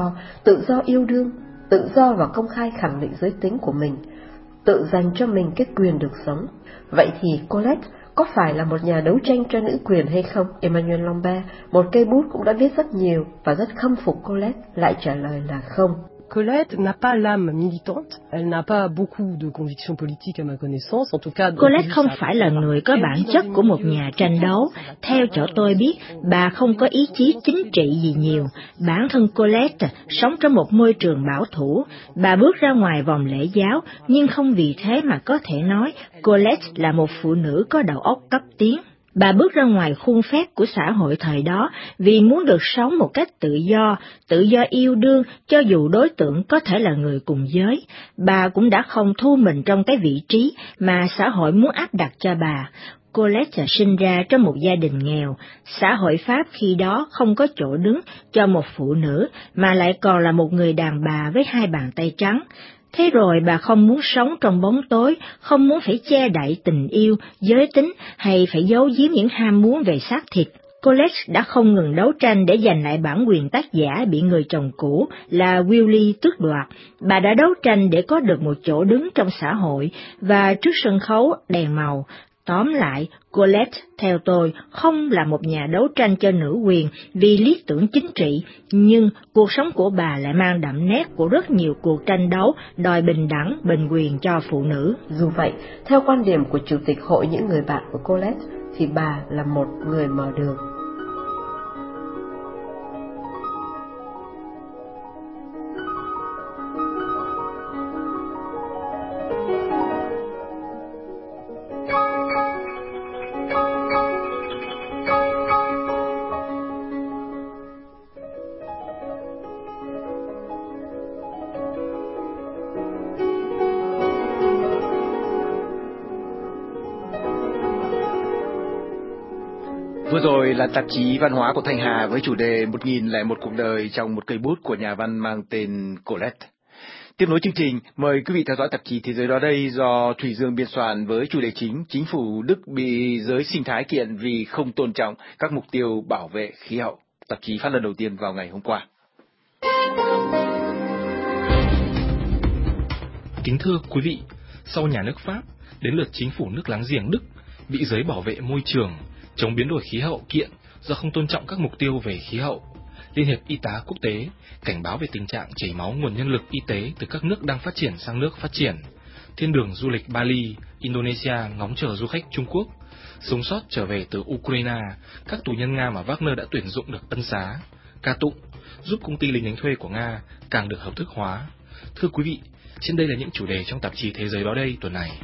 tự do yêu đương, tự do và công khai khẳng định giới tính của mình, tự dành cho mình cái quyền được sống. Vậy thì Colette có phải là một nhà đấu tranh cho nữ quyền hay không? Emmanuel Lambert, một cây bút cũng đã viết rất nhiều và rất khâm phục Colette, lại trả lời là không. Colette n'a pas l'âme militante, elle n'a pas beaucoup de convictions politiques à ma connaissance, en tout cas. Colette không phải là người có bản chất của một nhà tranh đấu. Theo chỗ tôi biết, bà không có ý chí chính trị gì nhiều. Bản thân Colette sống trong một môi trường bảo thủ. Bà bước ra ngoài vòng lễ giáo, nhưng không vì thế mà có thể nói Colette là một phụ nữ có đầu óc cấp tiến. Bà bước ra ngoài khuôn phép của xã hội thời đó vì muốn được sống một cách tự do yêu đương cho dù đối tượng có thể là người cùng giới. Bà cũng đã không thu mình trong cái vị trí mà xã hội muốn áp đặt cho bà. Colette sinh ra trong một gia đình nghèo, xã hội Pháp khi đó không có chỗ đứng cho một phụ nữ mà lại còn là một người đàn bà với hai bàn tay trắng. Thế rồi bà không muốn sống trong bóng tối, không muốn phải che đậy tình yêu, giới tính hay phải giấu giếm những ham muốn về xác thịt. Colette đã không ngừng đấu tranh để giành lại bản quyền tác giả bị người chồng cũ là Willy tước đoạt. Bà đã đấu tranh để có được một chỗ đứng trong xã hội và trước sân khấu đèn màu. Tóm lại, Colette, theo tôi, không là một nhà đấu tranh cho nữ quyền vì lý tưởng chính trị, nhưng cuộc sống của bà lại mang đậm nét của rất nhiều cuộc tranh đấu đòi bình đẳng, bình quyền cho phụ nữ. Dù vậy, theo quan điểm của Chủ tịch Hội những người bạn của Colette, thì bà là một người mở đường. Vừa rồi là tạp chí văn hóa của Thanh Hà với chủ đề 1001 cuộc đời trong một cây bút của nhà văn mang tên Colette. Tiếp nối chương trình, mời quý vị theo dõi tạp chí Thế giới đó đây do Thủy Dương biên soạn với chủ đề chính phủ Đức bị giới sinh thái kiện vì không tôn trọng các mục tiêu bảo vệ khí hậu. Tạp chí phát lần đầu tiên vào ngày hôm qua. Kính thưa quý vị, sau nhà nước Pháp, đến lượt chính phủ nước láng giềng Đức bị giới bảo vệ môi trường, chống biến đổi khí hậu kiện do không tôn trọng các mục tiêu về khí hậu. Liên hiệp Y tá Quốc tế cảnh báo về tình trạng chảy máu nguồn nhân lực y tế từ các nước đang phát triển sang nước phát triển. Thiên đường du lịch Bali, Indonesia ngóng chờ du khách Trung Quốc. Sống sót trở về từ Ukraine, các tù nhân Nga mà Wagner đã tuyển dụng được ân xá. Ca tụng, giúp công ty lính đánh thuê của Nga càng được hợp thức hóa. Thưa quý vị, trên đây là những chủ đề trong tạp chí Thế giới đó đây tuần này.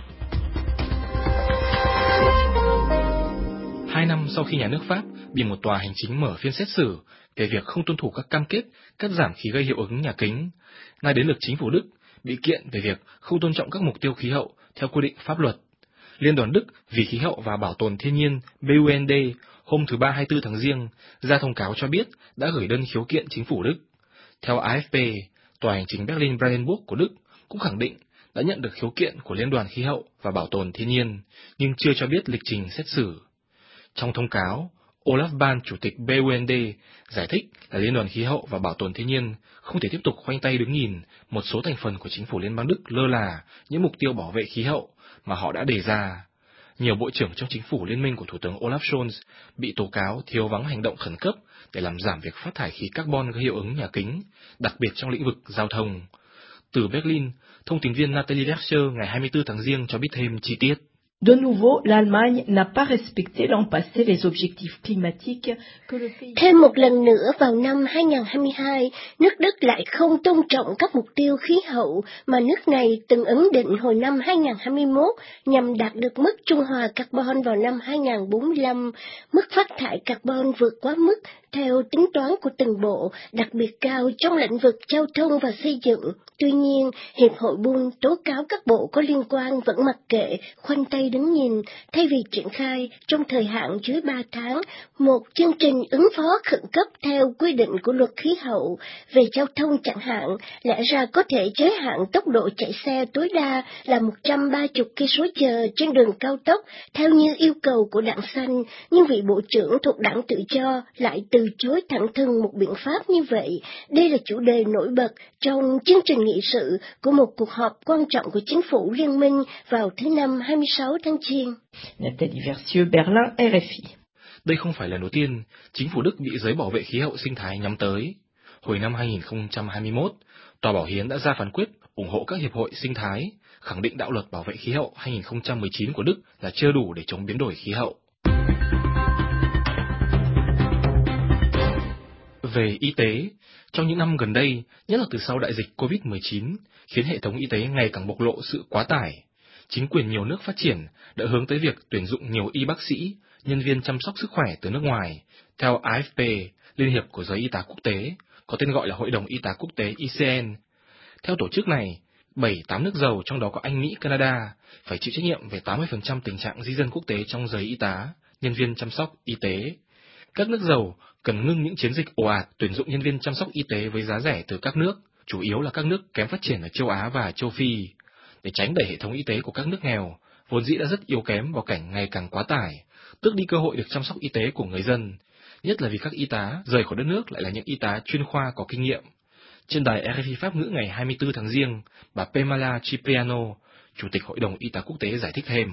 2 năm sau khi nhà nước Pháp bị một tòa hành chính mở phiên xét xử về việc không tuân thủ các cam kết cắt giảm khí gây hiệu ứng nhà kính, nay đến lượt chính phủ Đức bị kiện về việc không tôn trọng các mục tiêu khí hậu theo quy định pháp luật. Liên đoàn Đức vì khí hậu và bảo tồn thiên nhiên BUND hôm thứ Ba 24 tháng Giêng ra thông cáo cho biết đã gửi đơn khiếu kiện chính phủ Đức. Theo AFP, tòa hành chính Berlin-Brandenburg của Đức cũng khẳng định đã nhận được khiếu kiện của Liên đoàn khí hậu và bảo tồn thiên nhiên, nhưng chưa cho biết lịch trình xét xử. Trong thông cáo, Olaf Bahn, chủ tịch BUND, giải thích là Liên đoàn khí hậu và bảo tồn thiên nhiên không thể tiếp tục khoanh tay đứng nhìn một số thành phần của chính phủ Liên bang Đức lơ là những mục tiêu bảo vệ khí hậu mà họ đã đề ra. Nhiều bộ trưởng trong chính phủ liên minh của Thủ tướng Olaf Scholz bị tố cáo thiếu vắng hành động khẩn cấp để làm giảm việc phát thải khí carbon gây hiệu ứng nhà kính, đặc biệt trong lĩnh vực giao thông. Từ Berlin, thông tín viên Nathalie Lercher ngày 24 tháng Giêng cho biết thêm chi tiết. De nouveau, l'Allemagne n'a pas respecté l'an passé les objectifs climatiques que le pays... Thêm một lần nữa vào năm 2022, nước Đức lại không tôn trọng các mục tiêu khí hậu mà nước này từng ấn định hồi năm 2021 nhằm đạt được mức trung hòa carbon vào năm 2045. Mức phát thải carbon vượt quá mức theo tính toán của từng bộ, đặc biệt cao trong lĩnh vực giao thông và xây dựng. Tuy nhiên, Hiệp hội Bund tố cáo các bộ có liên quan vẫn mặc kệ, khoanh tay đứng nhìn, thay vì triển khai trong thời hạn dưới 3 tháng một chương trình ứng phó khẩn cấp theo quy định của luật khí hậu. Về giao thông chẳng hạn, lẽ ra có thể giới hạn tốc độ chạy xe tối đa là 130 km/h trên đường cao tốc theo như yêu cầu của Đảng Xanh, nhưng vị bộ trưởng thuộc Đảng Tự do lại từ chối thẳng thừng một biện pháp như vậy. Đây là chủ đề nổi bật trong chương trình nghị sự của một cuộc họp quan trọng của chính phủ liên minh vào thứ Năm 26 tháng Giêng. Nathalie Lercher, Berlin, RFI. Đây không phải lần đầu tiên chính phủ Đức bị giới bảo vệ khí hậu sinh thái nhắm tới. Hồi năm 2021, Tòa Bảo hiến đã ra phán quyết ủng hộ các hiệp hội sinh thái, khẳng định đạo luật bảo vệ khí hậu 2019 của Đức là chưa đủ để chống biến đổi khí hậu. Về y tế, trong những năm gần đây, nhất là từ sau đại dịch COVID-19, khiến hệ thống y tế ngày càng bộc lộ sự quá tải. Chính quyền nhiều nước phát triển đã hướng tới việc tuyển dụng nhiều y bác sĩ, nhân viên chăm sóc sức khỏe từ nước ngoài. Theo AFP, Liên hiệp của giới y tá quốc tế, có tên gọi là Hội đồng Y tá Quốc tế ICN. Theo tổ chức này, 7-8 nước giàu, trong đó có Anh, Mỹ, Canada, phải chịu trách nhiệm về 80% tình trạng di dân quốc tế trong giới y tá, nhân viên chăm sóc y tế. Các nước giàu cần ngưng những chiến dịch ồ ạt tuyển dụng nhân viên chăm sóc y tế với giá rẻ từ các nước, chủ yếu là các nước kém phát triển ở châu Á và châu Phi, để tránh đẩy hệ thống y tế của các nước nghèo, vốn dĩ đã rất yếu kém vào cảnh ngày càng quá tải, tước đi cơ hội được chăm sóc y tế của người dân, nhất là vì các y tá rời khỏi đất nước lại là những y tá chuyên khoa có kinh nghiệm. Trên đài RFI Pháp ngữ ngày 24 tháng Giêng, bà Pamela Cipriano, Chủ tịch Hội đồng Y tá Quốc tế giải thích thêm.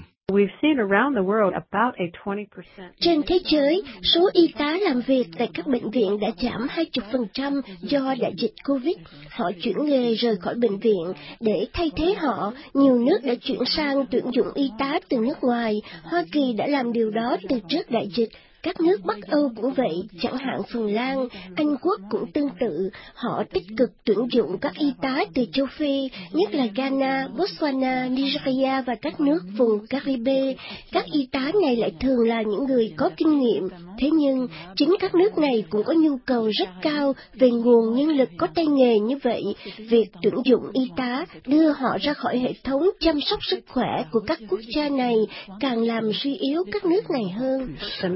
Trên thế giới, số y tá làm việc tại các bệnh viện đã giảm 20% do đại dịch Covid. Họ chuyển nghề rời khỏi bệnh viện. Để thay thế họ, nhiều nước đã chuyển sang tuyển dụng y tá từ nước ngoài. Hoa Kỳ đã làm điều đó từ trước đại dịch. Các nước Bắc Âu cũng vậy, chẳng hạn Phần Lan, Anh Quốc cũng tương tự. Họ tích cực tuyển dụng các y tá từ châu Phi, nhất là Ghana, Botswana, Nigeria và các nước vùng Caribe. Các y tá này lại thường là những người có kinh nghiệm. Thế nhưng, chính các nước này cũng có nhu cầu rất cao về nguồn nhân lực có tay nghề như vậy. Việc tuyển dụng y tá đưa họ ra khỏi hệ thống chăm sóc sức khỏe của các quốc gia này càng làm suy yếu các nước này hơn.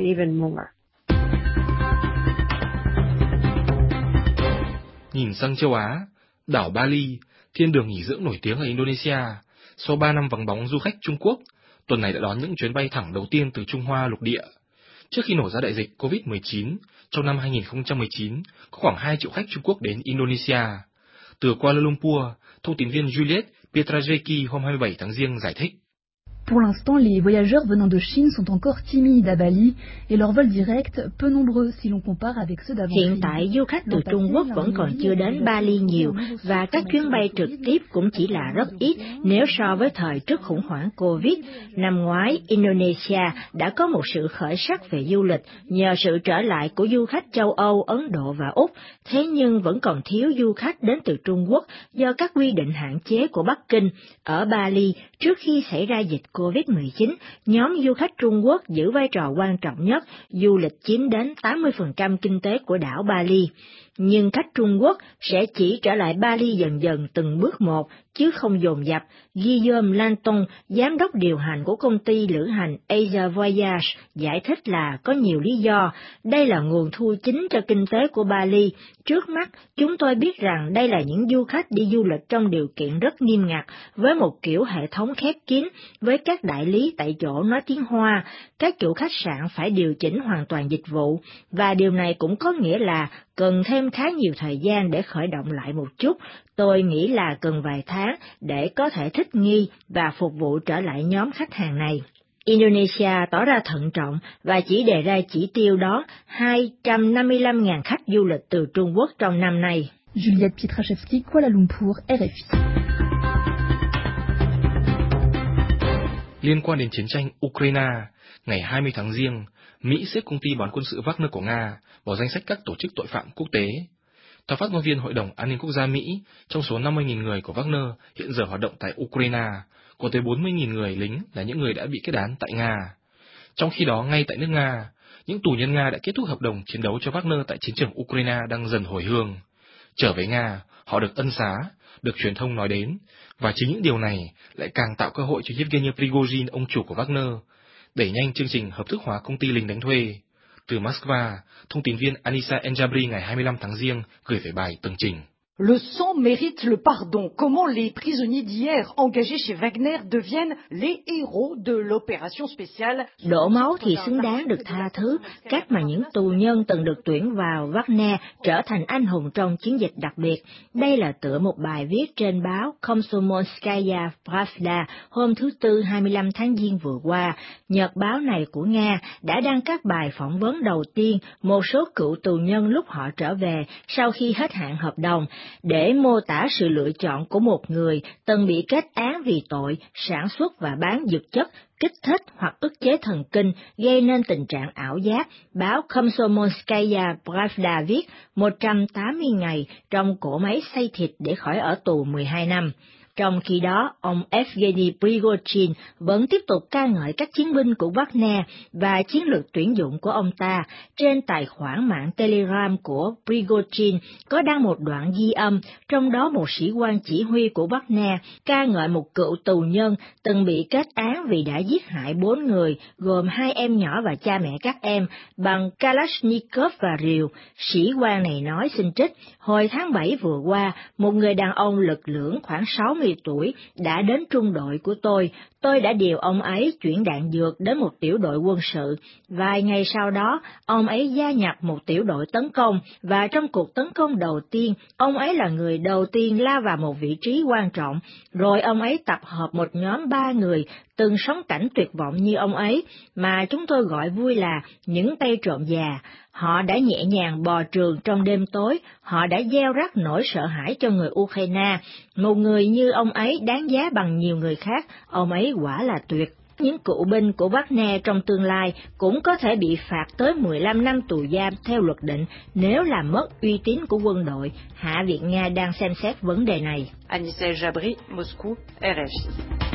Nhìn sang châu Á, đảo Bali, thiên đường nghỉ dưỡng nổi tiếng ở Indonesia, sau 3 năm vắng bóng du khách Trung Quốc, tuần này đã đón những chuyến bay thẳng đầu tiên từ Trung Hoa lục địa. Trước khi nổ ra đại dịch COVID-19, trong năm 2019, có khoảng 2 triệu khách Trung Quốc đến Indonesia. Từ Kuala Lumpur, thông tín viên Juliet Pietraszewski hôm 27 tháng Giêng giải thích. Pour l'instant, les voyageurs venant de Chine sont encore timides à Bali et leurs vols directs peu nombreux si l'on compare avec ceux d'avant. Hiện tại, du khách từ Trung Quốc vẫn còn chưa đến Bali nhiều và các chuyến bay trực tiếp cũng chỉ là rất ít nếu so với thời trước khủng hoảng Covid. Năm ngoái, Indonesia đã có một sự khởi sắc về du lịch nhờ sự trở lại của du khách châu Âu, Ấn Độ và Úc, thế nhưng vẫn còn thiếu du khách đến từ Trung Quốc do các quy định hạn chế của Bắc Kinh. Ở Bali, trước khi xảy ra dịch Covid-19, nhóm du khách Trung Quốc giữ vai trò quan trọng nhất, du lịch chiếm đến 80% kinh tế của đảo Bali. Nhưng khách Trung Quốc sẽ chỉ trở lại Bali dần dần từng bước một, chứ không dồn dập. Guillaume Lanton, giám đốc điều hành của công ty lữ hành Asia Voyage, giải thích là có nhiều lý do. Đây là nguồn thu chính cho kinh tế của Bali. Trước mắt, chúng tôi biết rằng đây là những du khách đi du lịch trong điều kiện rất nghiêm ngặt, với một kiểu hệ thống khép kín, với các đại lý tại chỗ nói tiếng Hoa. Các chủ khách sạn phải điều chỉnh hoàn toàn dịch vụ, và điều này cũng có nghĩa là cần thêm khá nhiều thời gian để khởi động lại một chút. Tôi nghĩ là cần vài tháng để có thể thích nghi và phục vụ trở lại nhóm khách hàng này. Indonesia tỏ ra thận trọng và chỉ đề ra chỉ tiêu đón 255.000 khách du lịch từ Trung Quốc trong năm nay. Juliette Pietraszewski, Kuala Lumpur, RFI. Liên quan đến chiến tranh Ukraine, ngày 20 tháng Giêng, Mỹ xếp công ty bán quân sự Wagner của Nga vào danh sách các tổ chức tội phạm quốc tế. Theo phát ngôn viên Hội đồng An ninh Quốc gia Mỹ, trong số 50.000 người của Wagner hiện giờ hoạt động tại Ukraine, có tới 40.000 người lính là những người đã bị kết án tại Nga. Trong khi đó, ngay tại nước Nga, những tù nhân Nga đã kết thúc hợp đồng chiến đấu cho Wagner tại chiến trường Ukraine đang dần hồi hương. Trở về Nga, họ được ân xá, được truyền thông nói đến, và chính những điều này lại càng tạo cơ hội cho Yevgeny Prigozhin, ông chủ của Wagner, đẩy nhanh chương trình hợp thức hóa công ty lính đánh thuê. Từ Moscow, thông tin viên Anissa Enjabri ngày 25 tháng Giêng gửi về bài tường trình. Le sang mérite le pardon. Comment les prisonniers d'hier engagés chez Wagner deviennent les héros de l'opération spéciale? Đổ máu thì xứng đáng được tha thứ, cách mà những tù nhân từng được tuyển vào Wagner trở thành anh hùng trong chiến dịch đặc biệt. Đây là tựa một bài viết trên báo Komsomolskaya Pravda hôm thứ Tư 25 tháng Giêng vừa qua. Nhật báo này của Nga đã đăng các bài phỏng vấn đầu tiên một số cựu tù nhân lúc họ trở về sau khi hết hạn hợp đồng, để mô tả sự lựa chọn của một người từng bị kết án vì tội sản xuất và bán dược chất kích thích hoặc ức chế thần kinh gây nên tình trạng ảo giác. Báo Komsomolskaya Pravda viết 180 ngày trong cỗ máy xay thịt để khỏi ở tù 12 năm. Trong khi đó, ông Evgeny Prigozhin vẫn tiếp tục ca ngợi các chiến binh của Wagner và chiến lược tuyển dụng của ông ta. Trên tài khoản mạng Telegram của Prigozhin có đăng một đoạn ghi âm, trong đó một sĩ quan chỉ huy của Wagner ca ngợi một cựu tù nhân từng bị kết án vì đã giết hại 4 người, gồm 2 em nhỏ và cha mẹ các em, bằng Kalashnikov và rìu. Sĩ quan này nói, xin trích, hồi tháng 7 vừa qua, một người đàn ông lực lưỡng khoảng 60 tuổi đã đến trung đội của tôi đã điều ông ấy chuyển đạn dược đến một tiểu đội quân sự. Vài ngày sau đó, ông ấy gia nhập một tiểu đội tấn công, và trong cuộc tấn công đầu tiên, ông ấy là người đầu tiên lao vào một vị trí quan trọng. Rồi ông ấy tập hợp một nhóm 3 người từng sống cảnh tuyệt vọng như ông ấy, mà chúng tôi gọi vui là những tay trộm già. Họ đã nhẹ nhàng bò trường trong đêm tối, họ đã gieo rắc nỗi sợ hãi cho người Ukraine. Một người như ông ấy đáng giá bằng nhiều người khác, ông ấy quả là tuyệt. Những cựu binh của Wagner trong tương lai cũng có thể bị phạt tới 15 năm tù giam theo luật định nếu làm mất uy tín của quân đội. Hạ viện Nga đang xem xét vấn đề này. Anissa Enjabri, Moscou, RFI.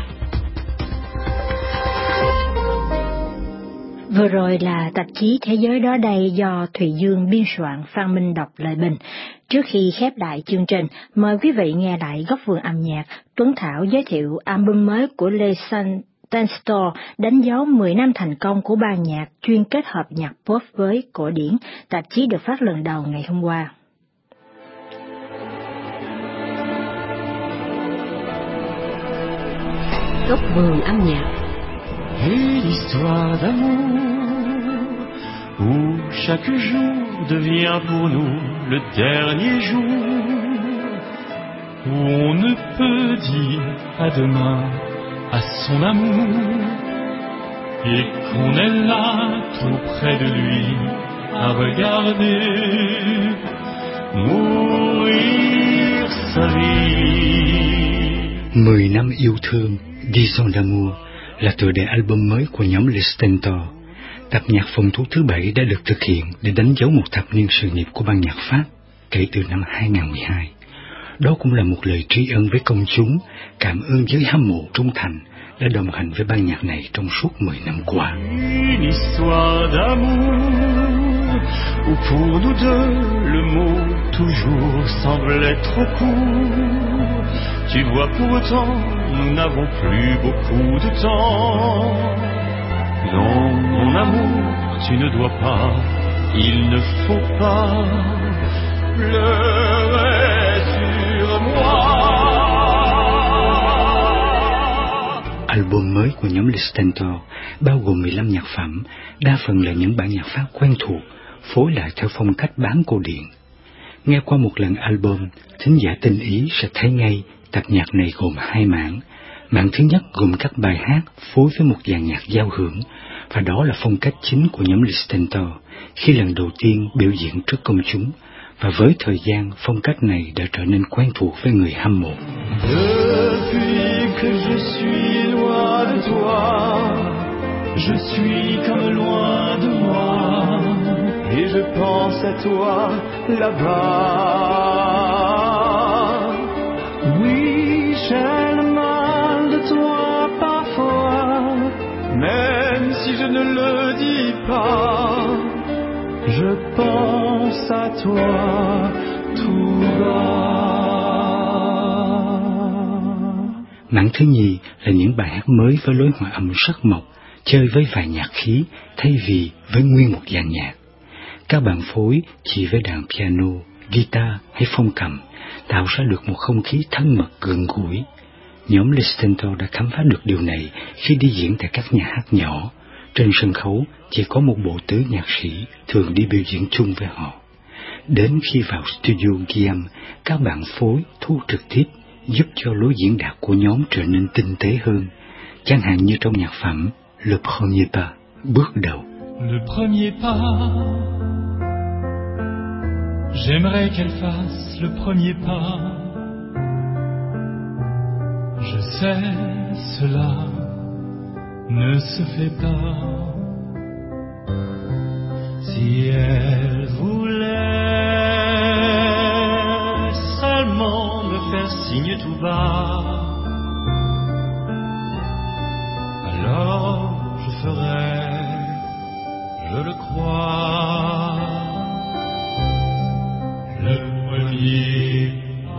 Vừa rồi là tạp chí Thế giới đó đây do Thùy Dương biên soạn, Phan Minh đọc lời bình. Trước khi khép lại chương trình, mời quý vị nghe lại góc vườn âm nhạc. Tuấn Thảo giới thiệu album mới của Lê Tenstor, đánh dấu 10 năm thành công của ban nhạc chuyên kết hợp nhạc pop với cổ điển. Tạp chí được phát lần đầu ngày hôm qua. Góc vườn âm nhạc. Et l'histoire d'amour où chaque jour devient pour nous le dernier jour, où on ne peut dire à demain à son amour et qu'on est là tout près de lui à regarder mourir sa vie. 10 năm yêu thương, 10 ans d'amour là tựa đề album mới của nhóm Les Stentors. Tập nhạc phòng thu thứ 7 đã được thực hiện để đánh dấu một thập niên sự nghiệp của ban nhạc Pháp kể từ năm 2012. Đó cũng là một lời tri ân với công chúng, cảm ơn giới hâm mộ trung thành đã đồng hành với ban nhạc này trong suốt 10 năm qua. Une histoire d'amour où pour nous deux le mot toujours semblait trop court. Tu vois pourtant nous n'avons plus beaucoup de temps. Non mon amour tu ne dois pas, il ne faut pas pleurer sur moi. Album mới của nhóm Les Stentors bao gồm 15 nhạc phẩm, đa phần là những bản nhạc Pháp quen thuộc, phối lại theo phong cách bán cổ điển. Nghe qua một lần album, thính giả tinh ý sẽ thấy ngay tập nhạc này gồm 2 mảng. Mảng thứ nhất gồm các bài hát phối với một dàn nhạc giao hưởng, và đó là phong cách chính của nhóm Les Stentors khi lần đầu tiên biểu diễn trước công chúng, và với thời gian phong cách này đã trở nên quen thuộc với người hâm mộ. Depuis que je suis loin de toi, je suis comme loin de moi, et je pense à toi là-bas. Oui, j'ai le mal de toi parfois, même si je ne le dis pas, je pense à toi tout bas. Mảng thứ nhì là những bài hát mới với lối hòa âm sắc mộc, chơi với vài nhạc khí thay vì với nguyên một dàn nhạc. Các bạn phối chỉ với đàn piano, guitar hay phong cầm tạo ra được một không khí thân mật gần gũi. Nhóm Les Stentors đã khám phá được điều này khi đi diễn tại các nhà hát nhỏ. Trên sân khấu chỉ có một bộ tứ nhạc sĩ thường đi biểu diễn chung với họ. Đến khi vào studio ghi âm, các bạn phối thu trực tiếp giúp cho lối diễn đạt của nhóm trở nên tinh tế hơn, chẳng hạn như trong nhạc phẩm Le Premier Pas, bước đầu. Le premier pas, j'aimerais qu'elle fasse le premier pas. Je sais cela ne se fait pas. Si elle voulait seulement me faire signe tout bas, alors je ferais, je le crois, le premier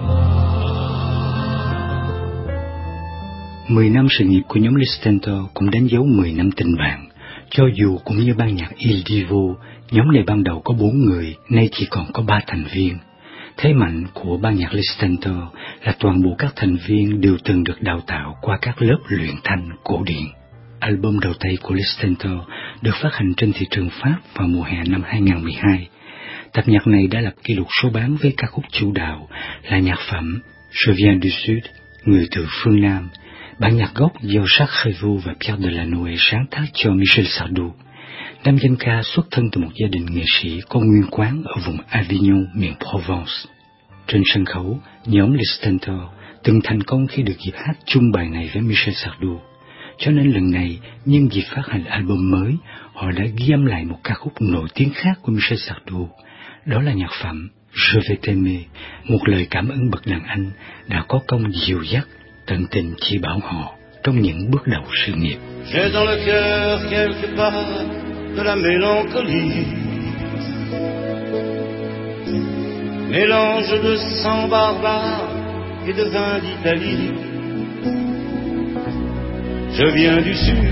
pas. 10 năm sự nghiệp của nhóm Les Stentors cũng đánh dấu 10 năm tình bạn. Cho dù cũng như ban nhạc Il Divo, nhóm này ban đầu có 4 người, nay chỉ còn có 3 thành viên. Thế mạnh của ban nhạc Les Stentors là toàn bộ các thành viên đều từng được đào tạo qua các lớp luyện thanh cổ điển. Album đầu tay của Les Stentors được phát hành trên thị trường Pháp vào mùa hè năm 2012. Tập nhạc này đã lập kỷ lục số bán với ca khúc chủ đạo là nhạc phẩm Je viens du Sud, người từ phương Nam, bản nhạc gốc do Jacques Prévost và Pierre Delanoë sáng tác cho Michel Sardou. Nam danh ca xuất thân từ một gia đình nghệ sĩ có nguyên quán ở vùng Avignon, miền Provence. Trên sân khấu, nhóm Les Stentors từng thành công khi được dịp hát chung bài này với Michel Sardou. Cho nên lần này, nhân dịp phát hành album mới, họ đã ghi âm lại một ca khúc nổi tiếng khác của Michel Sardou. Đó là nhạc phẩm Je vais t'aimer, một lời cảm ơn bậc đàn anh đã có công dìu dắt, tận tình chỉ bảo họ trong những bước đầu sự nghiệp. J'ai dans le cœur quelque part de la mélancolie, mélange de sang barbare et de vin d'Italie. Je viens du Sud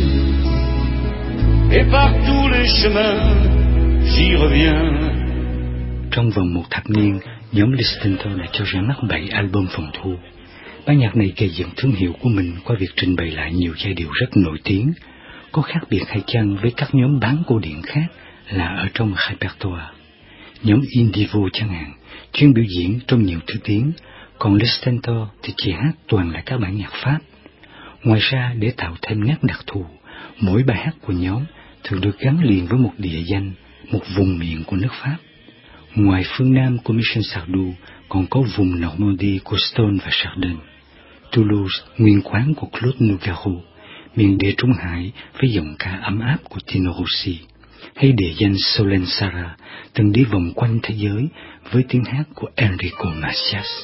et par tous les chemins j'y reviens. Trong vòng một thập niên, nhóm Les Stentors đã cho ra mắt 7 album phòng thu. Ban nhạc này gây dựng thương hiệu của mình qua việc trình bày lại nhiều giai điệu rất nổi tiếng. Có khác biệt hay chăng với các nhóm bán cổ điển khác là ở trong repertoire. Nhóm Il Divo chẳng hạn, chuyên biểu diễn trong nhiều thứ tiếng, còn Les Stentors thì chỉ hát toàn là các bản nhạc Pháp. Ngoài ra, để tạo thêm nét đặc thù, mỗi bài hát của nhóm thường được gắn liền với một địa danh, một vùng miền của nước Pháp. Ngoài phương Nam của Michel Sardou, còn có vùng Normandie của Stone và Chardin, Toulouse, nguyên quán của Claude Nougaro, miền địa Trung Hải với giọng ca ấm áp của Tino Rossi, hay địa danh Solensara từng đi vòng quanh thế giới với tiếng hát của Enrico Macias.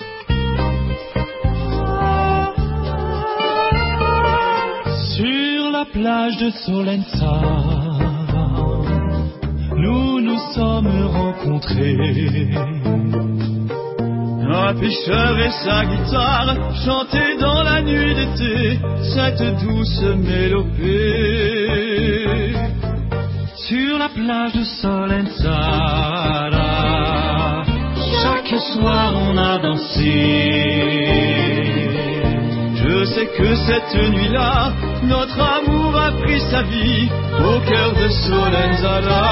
Sur la plage de Solensara, nous nous sommes rencontrés. Un pêcheur et sa guitare chantaient dans la nuit d'été cette douce mélopée. Sur la plage de Solensara, chaque soir on a dansé. Je sais que cette nuit-là, notre amour a pris sa vie au cœur de Solensara.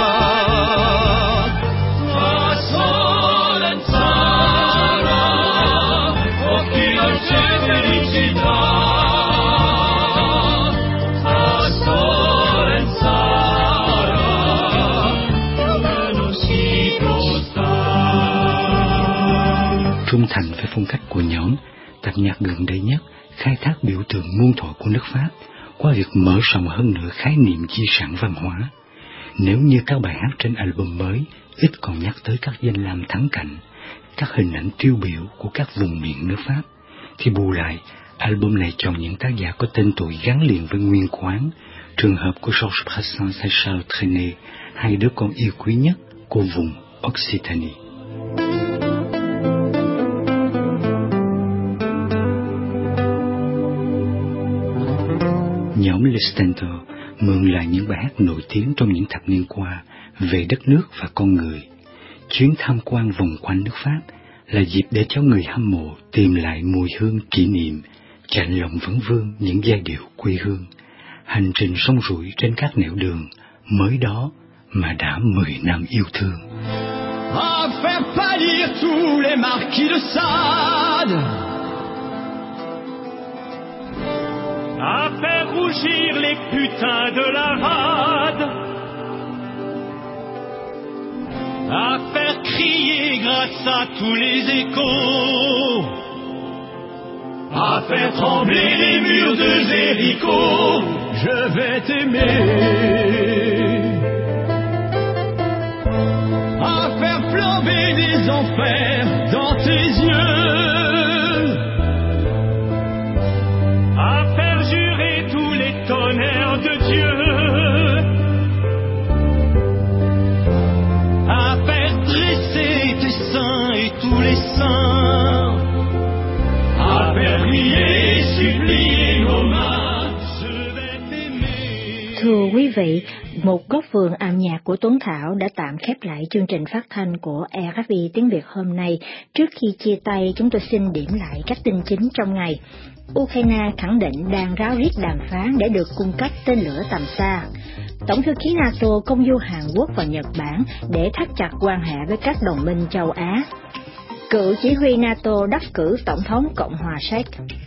Ah, Solensara, oh chi dolce felicità. Ah, Solensara, non si può stare. Trung thành với phong cách của nhóm, tập nhạc gần đây nhất khai thác biểu tượng muôn thuở của nước Pháp qua việc mở rộng hơn nữa khái niệm di sản văn hóa. Nếu như các bài hát trên album mới ít còn nhắc tới các danh lam thắng cảnh, các hình ảnh tiêu biểu của các vùng miền nước Pháp, thì bù lại, album này chọn những tác giả có tên tuổi gắn liền với nguyên quán, trường hợp của Georges Brassens hay Charles Trenet, hai đứa con yêu quý nhất của vùng Occitanie. Nhóm Les Stentors mượn lại những bài hát nổi tiếng trong những thập niên qua về đất nước và con người. Chuyến tham quan vòng quanh nước Pháp là dịp để cho người hâm mộ tìm lại mùi hương kỷ niệm, chạnh lòng vấn vương những giai điệu quê hương. Hành trình sông rủi trên các nẻo đường mới đó mà đã 10 năm yêu thương. À faire pâlir tous les marquis de Sade, à faire rougir les putains de la rade, à faire crier grâce à tous les échos, à faire trembler les murs de Jéricho. Je vais t'aimer, à faire flamber des enfers dans tes yeux, à faire jurer tous les tonnerres de Dieu, à faire dresser tes seins et tous les saints, à faire prier, supplier nos mains. Thưa quý vị, một góc vườn âm nhạc của Tuấn Thảo đã tạm khép lại chương trình phát thanh của RFI tiếng Việt hôm nay. Trước khi chia tay, chúng tôi xin điểm lại các tin chính trong ngày. Ukraine khẳng định đang ráo riết đàm phán để được cung cấp tên lửa tầm xa. Tổng thư ký NATO công du Hàn Quốc và Nhật Bản để thắt chặt quan hệ với các đồng minh châu Á. Cựu chỉ huy NATO đắc cử Tổng thống Cộng hòa Séc.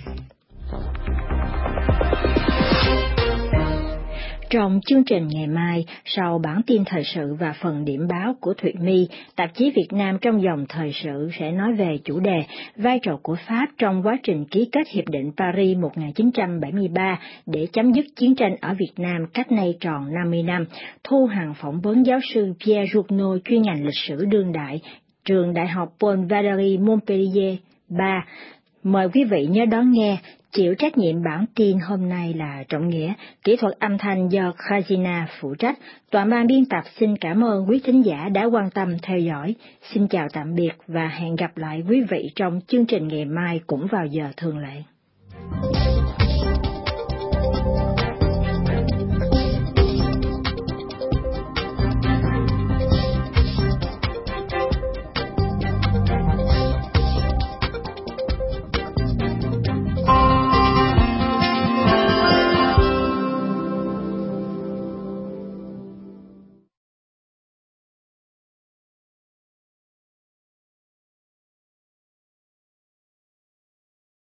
Trong chương trình ngày mai, sau bản tin thời sự và phần điểm báo của Thụy My, tạp chí Việt Nam trong dòng thời sự sẽ nói về chủ đề vai trò của Pháp trong quá trình ký kết Hiệp định Paris 1973 để chấm dứt chiến tranh ở Việt Nam cách nay tròn 50 năm. Thu Hằng phỏng vấn giáo sư Pierre Journeau, chuyên ngành lịch sử đương đại, trường Đại học Paul Valéry Montpellier 3. Mời quý vị nhớ đón nghe. Chịu trách nhiệm bản tin hôm nay là Trọng Nghĩa, kỹ thuật âm thanh do Khazina phụ trách. Toàn ban biên tập xin cảm ơn quý thính giả đã quan tâm theo dõi. Xin chào tạm biệt và hẹn gặp lại quý vị trong chương trình ngày mai cũng vào giờ thường lệ.